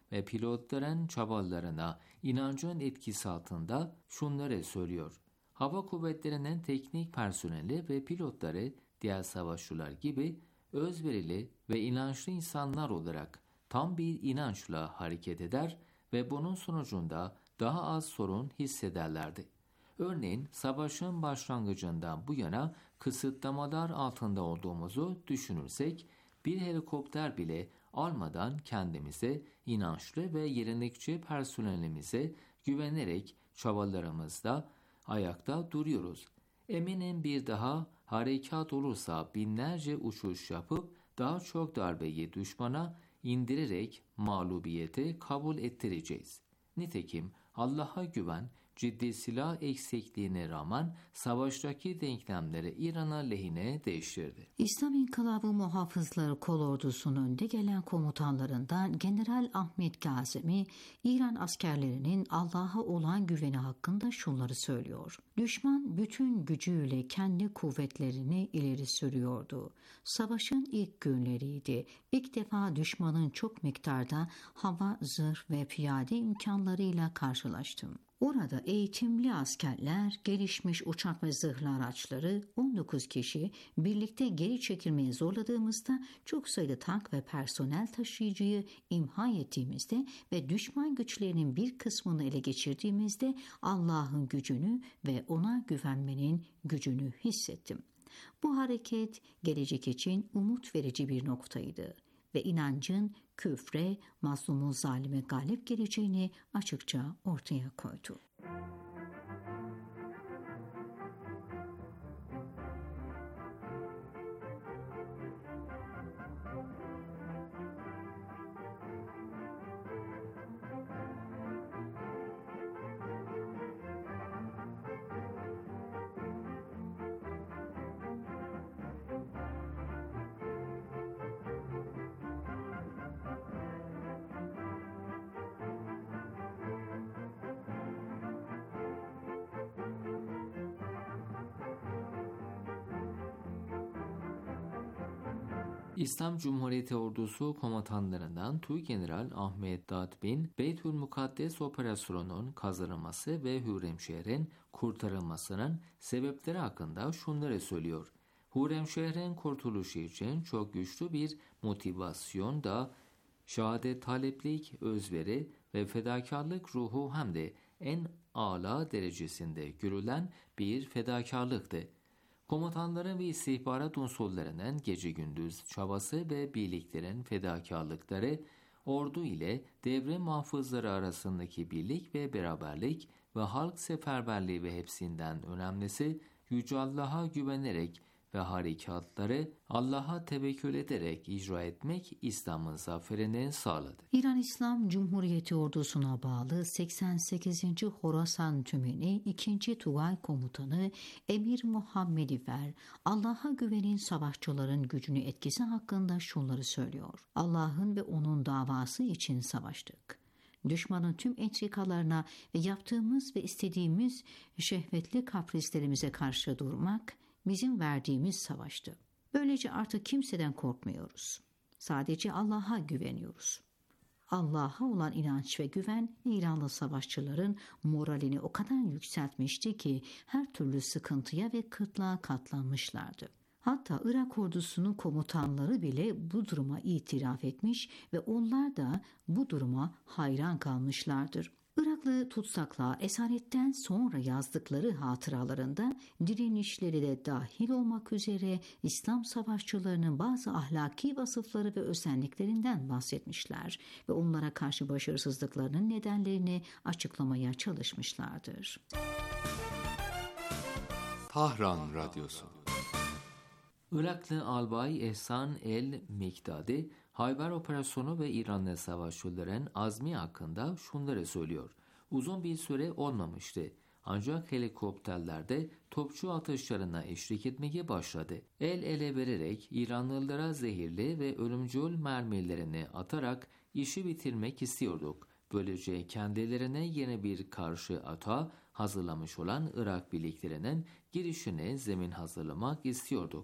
ve pilotların çabalarına inancın etkisi altında şunları söylüyor. Hava kuvvetlerinin teknik personeli ve pilotları diğer savaşçılar gibi özverili ve inançlı insanlar olarak tam bir inançla hareket eder ve bunun sonucunda daha az sorun hissederlerdi. Örneğin savaşın başlangıcından bu yana kısıtlamalar altında olduğumuzu düşünürsek, bir helikopter bile almadan kendimize, inançlı ve yenilikçi personelimize güvenerek çabalarımızda ayakta duruyoruz. Eminim bir daha harekat olursa binlerce uçuş yapıp daha çok darbeyi düşmana indirerek mağlubiyeti kabul ettireceğiz. Nitekim Allah'a güven ciddi silah eksikliğine rağmen savaştaki denklemleri İran'a lehine değiştirdi. İslam İnkılabı Muhafızları Kolordusu'nun önde gelen komutanlarından General Ahmet Gazemi, İran askerlerinin Allah'a olan güveni hakkında şunları söylüyor. Düşman bütün gücüyle kendi kuvvetlerini ileri sürüyordu. Savaşın ilk günleriydi. İlk defa düşmanın çok miktarda hava, zırh ve piyade imkanlarıyla karşılaştım. Orada eğitimli askerler, gelişmiş uçak ve zırhlı araçları 19 kişi birlikte geri çekilmeye zorladığımızda çok sayıda tank ve personel taşıyıcıyı imha ettiğimizde ve düşman güçlerinin bir kısmını ele geçirdiğimizde Allah'ın gücünü ve ona güvenmenin gücünü hissettim. Bu hareket gelecek için umut verici bir noktaydı ve inancın küfre, mazlumun zalime galip geleceğini açıkça ortaya koydu. İslam Cumhuriyeti Ordusu komutanlarından Tuğgeneral Ahmet Dağ bin Beytülmukaddes operasyonunun kazanılması ve Hürremşehir'in kurtarılmasının sebepleri hakkında şunları söylüyor. Hürremşehir'in kurtuluşu için çok güçlü bir motivasyon da şehadet taleplik, özveri ve fedakarlık ruhu hem de en âlâ derecesinde görülen bir fedakarlıktı. Komutanların ve istihbarat unsurlarının gece gündüz çabası ve birliklerin fedakarlıkları, ordu ile devre muhafızları arasındaki birlik ve beraberlik ve halk seferberliği ve hepsinden önemlisi Yüce Allah'a güvenerek ve harekatları Allah'a tevekkül ederek icra etmek İslam'ın zaferini sağladı. İran İslam Cumhuriyeti Ordusu'na bağlı 88. Horasan Tümeni 2. Tugay Komutanı Emir Muhammedifer, Allah'a güvenin savaşçıların gücünü etkisi hakkında şunları söylüyor. Allah'ın ve onun davası için savaştık. Düşmanın tüm entrikalarına ve yaptığımız ve istediğimiz şehvetli kaprislerimize karşı durmak bizim verdiğimiz savaştı. Böylece artık kimseden korkmuyoruz. Sadece Allah'a güveniyoruz. Allah'a olan inanç ve güven İranlı savaşçıların moralini o kadar yükseltmişti ki her türlü sıkıntıya ve kıtlığa katlanmışlardı. Hatta Irak ordusunun komutanları bile bu duruma itiraf etmiş ve onlar da bu duruma hayran kalmışlardır. Iraklı tutsaklığa esaretten sonra yazdıkları hatıralarında direnişleri de dahil olmak üzere İslam savaşçılarının bazı ahlaki vasıfları ve özelliklerinden bahsetmişler ve onlara karşı başarısızlıklarının nedenlerini açıklamaya çalışmışlardır. Tahran Radyosu. Iraklı albay Ehsan el-Mikdadi, Hayber Operasyonu ve İranlı savaşçıların azmi hakkında şunları söylüyor. Uzun bir süre olmamıştı. Ancak helikopterlerde topçu atışlarına eşlik etmeye başladı. El ele vererek İranlılara zehirli ve ölümcül mermilerini atarak işi bitirmek istiyorduk. Böylece kendilerine yeni bir karşı ata hazırlamış olan Irak birliklerinin girişine zemin hazırlamak istiyorduk.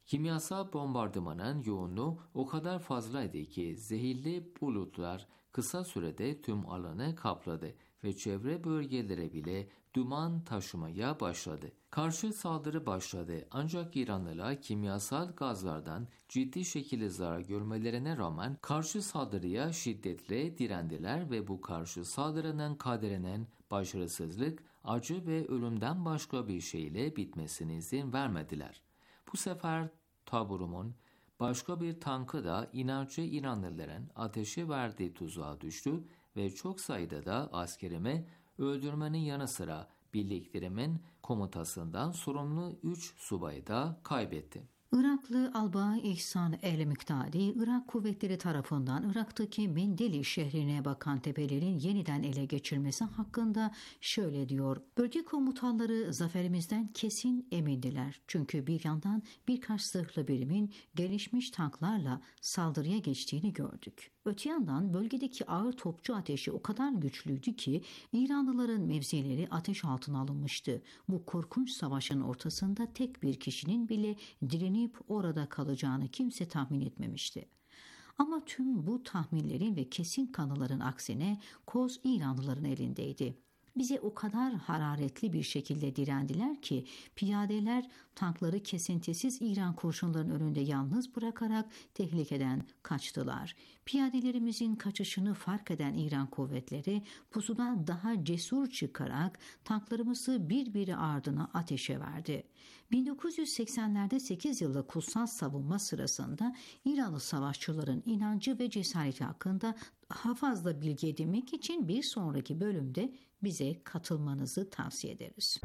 Kimyasal bombardımanın yoğunluğu o kadar fazlaydı ki zehirli bulutlar kısa sürede tüm alanı kapladı ve çevre bölgelere bile duman taşımaya başladı. Karşı saldırı başladı ancak İranlılar kimyasal gazlardan ciddi şekilde zarar görmelerine rağmen karşı saldırıya şiddetle direndiler ve bu karşı saldırının kaderinin başarısızlık, acı ve ölümden başka bir şeyle bitmesine izin vermediler. Bu sefer taburumun başka bir tankı da inatçı İranlıların ateşe verdiği tuzağa düştü ve çok sayıda da askerimi öldürmenin yanı sıra birliklerimin komutasından sorumlu 3 subayı da kaybetti. Iraklı Albay İhsan el-Miktari, Irak kuvvetleri tarafından Irak'taki Mendili şehrine bakan tepelerin yeniden ele geçirilmesi hakkında şöyle diyor. Bölge komutanları zaferimizden kesin emindiler. Çünkü bir yandan birkaç zırhlı birimin gelişmiş tanklarla saldırıya geçtiğini gördük. Öte yandan bölgedeki ağır topçu ateşi o kadar güçlüydü ki İranlıların mevzileri ateş altına alınmıştı. Bu korkunç savaşın ortasında tek bir kişinin bile direnip orada kalacağını kimse tahmin etmemişti. Ama tüm bu tahminlerin ve kesin kanıların aksine koz İranlıların elindeydi. Bize o kadar hararetli bir şekilde direndiler ki piyadeler tankları kesintisiz İran kurşunlarının önünde yalnız bırakarak tehlikeden kaçtılar. Piyadelerimizin kaçışını fark eden İran kuvvetleri pusudan daha cesur çıkarak tanklarımızı birbiri ardına ateşe verdi. 1980'lerde 8 yıllık kutsal savunma sırasında İranlı savaşçıların inancı ve cesareti hakkında daha fazla bilgi edinmek için bir sonraki bölümde bize katılmanızı tavsiye ederiz.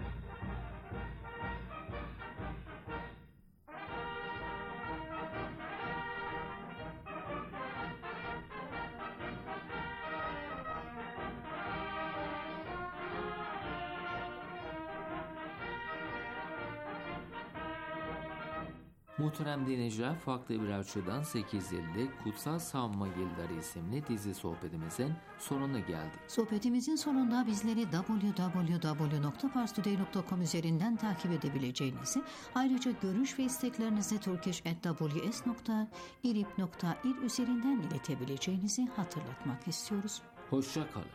Muhterem dinleyiciler, farklı bir açıdan 8 yıllık Kutsal Savunma Yılları isimli dizi sohbetimizin sonuna geldik. Sohbetimizin sonunda bizleri www.parstoday.com üzerinden takip edebileceğinizi, ayrıca görüş ve isteklerinizi turkish@ws.irib.ir üzerinden iletebileceğinizi hatırlatmak istiyoruz. Hoşça kalın.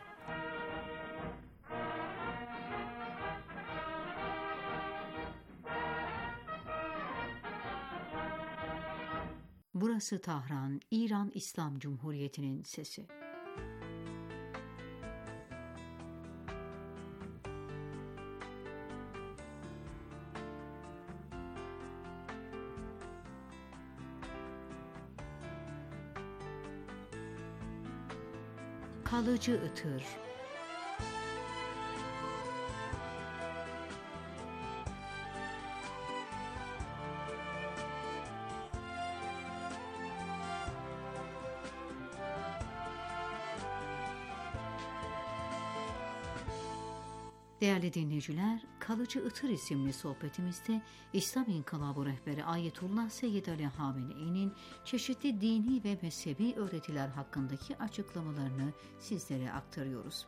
Burası Tahran, İran İslam Cumhuriyeti'nin sesi. Kalıcı ıtır. Değerli dinleyiciler, Kalıcı Itır isimli sohbetimizde İslam İnkılabı rehberi Ayetullah Seyyid Ali Hamenei'nin çeşitli dini ve mezhebi öğretiler hakkındaki açıklamalarını sizlere aktarıyoruz.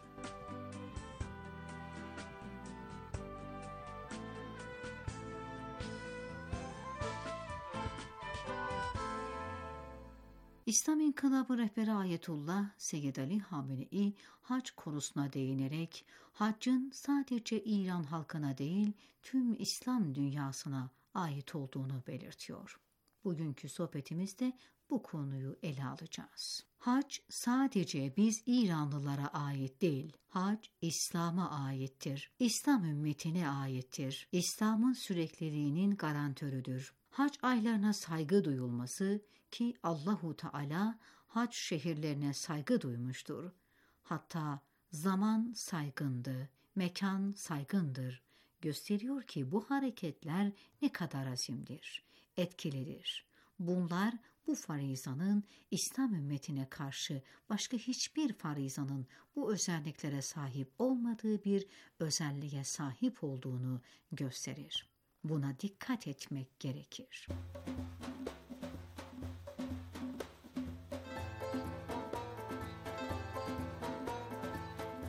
İslam İnkılabı rehberi Ayetullah Seyyid Ali Hamenei hac konusuna değinerek haccın sadece İran halkına değil tüm İslam dünyasına ait olduğunu belirtiyor. Bugünkü sohbetimizde bu konuyu ele alacağız. Hac sadece biz İranlılara ait değil. Hac İslam'a aittir. İslam ümmetine aittir. İslam'ın sürekliliğinin garantörüdür. Hac aylarına saygı duyulması ki Allahu Teala hac şehirlerine saygı duymuştur. Hatta zaman saygındı, mekan saygındır. Gösteriyor ki bu hareketler ne kadar azimdir, etkilidir. Bunlar bu farizanın İslam ümmetine karşı başka hiçbir farizanın bu özelliklere sahip olmadığı bir özelliğe sahip olduğunu gösterir. Buna dikkat etmek gerekir.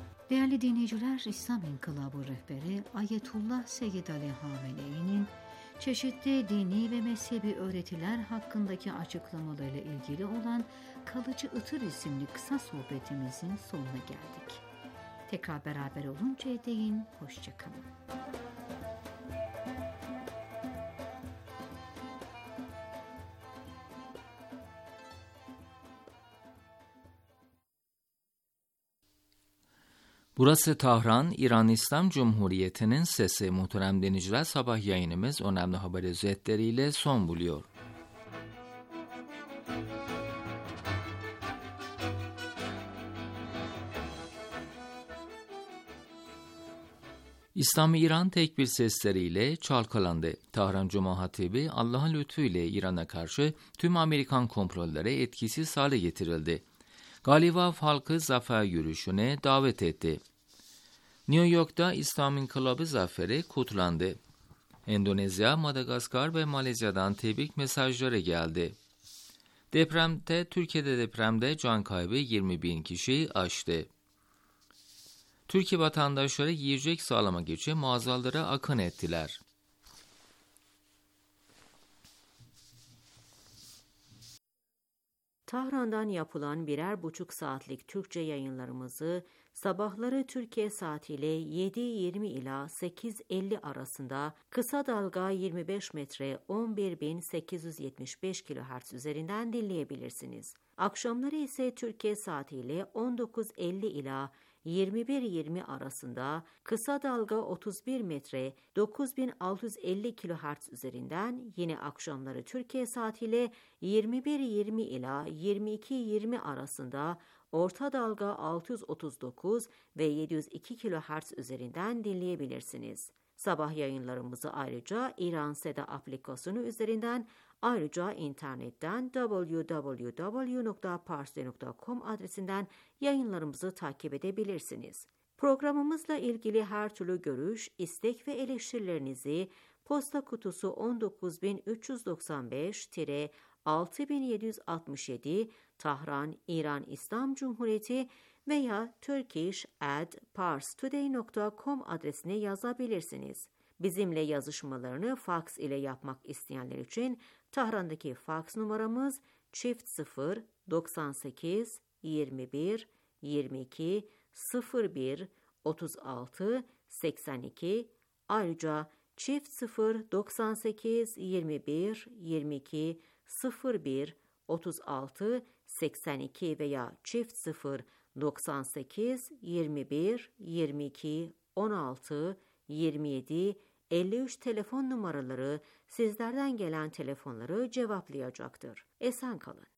Değerli dinleyiciler, İslam İnkılabı rehberi Ayetullah Seyyid Ali Hamenei'nin çeşitli dini ve mezhebi öğretiler hakkındaki açıklamalarıyla ilgili olan Kalıcı Itır isimli kısa sohbetimizin sonuna geldik. Tekrar beraber oluncaya değin, hoşça kalın. Burası Tahran, İran İslam Cumhuriyeti'nin sesi. Muhterem dinleyiciler, sabah yayınımız önemli haber özetleriyle son buluyor. İslam-ı İran tekbir sesleriyle çalkalandı. Tahran Cuma Hatibi Allah'ın lütfuyla İran'a karşı tüm Amerikan komploları etkisiz hale getirildi. Galivaf halkı zafer yürüyüşüne davet etti. New York'ta İslam İnkılabı zaferi kutlandı. Endonezya, Madagaskar ve Malezya'dan tebrik mesajları geldi. Türkiye'de depremde can kaybı 20.000 kişiyi aştı. Türkiye vatandaşları yiyecek sağlamak için mağazalara akın ettiler. Tahran'dan yapılan 1,5 saatlik Türkçe yayınlarımızı sabahları Türkiye saatiyle 7.20 ila 8.50 arasında kısa dalga 25 metre 11.875 kHz üzerinden dinleyebilirsiniz. Akşamları ise Türkiye saatiyle 19.50 ila 21.20 arasında kısa dalga 31 metre 9650 kHz üzerinden, yine akşamları Türkiye saatiyle 21.20 ila 22.20 arasında orta dalga 639 ve 702 kHz üzerinden dinleyebilirsiniz. Sabah yayınlarımızı ayrıca İran Seda aplikasyonu üzerinden, ayrıca internetten www.parsi.com adresinden yayınlarımızı takip edebilirsiniz. Programımızla ilgili her türlü görüş, istek ve eleştirilerinizi posta kutusu 19395-6767 Tahran, İran İslam Cumhuriyeti veya turkish@parstoday.com adresine yazabilirsiniz. Bizimle yazışmalarını faks ile yapmak isteyenler için Tahran'daki faks numaramız çift 98 21 22 01 36 82, ayrıca çift 98 21 22 01 36 82 veya çift 98 21 22 16 27 53 telefon numaraları sizlerden gelen telefonları cevaplayacaktır. Esen kalın.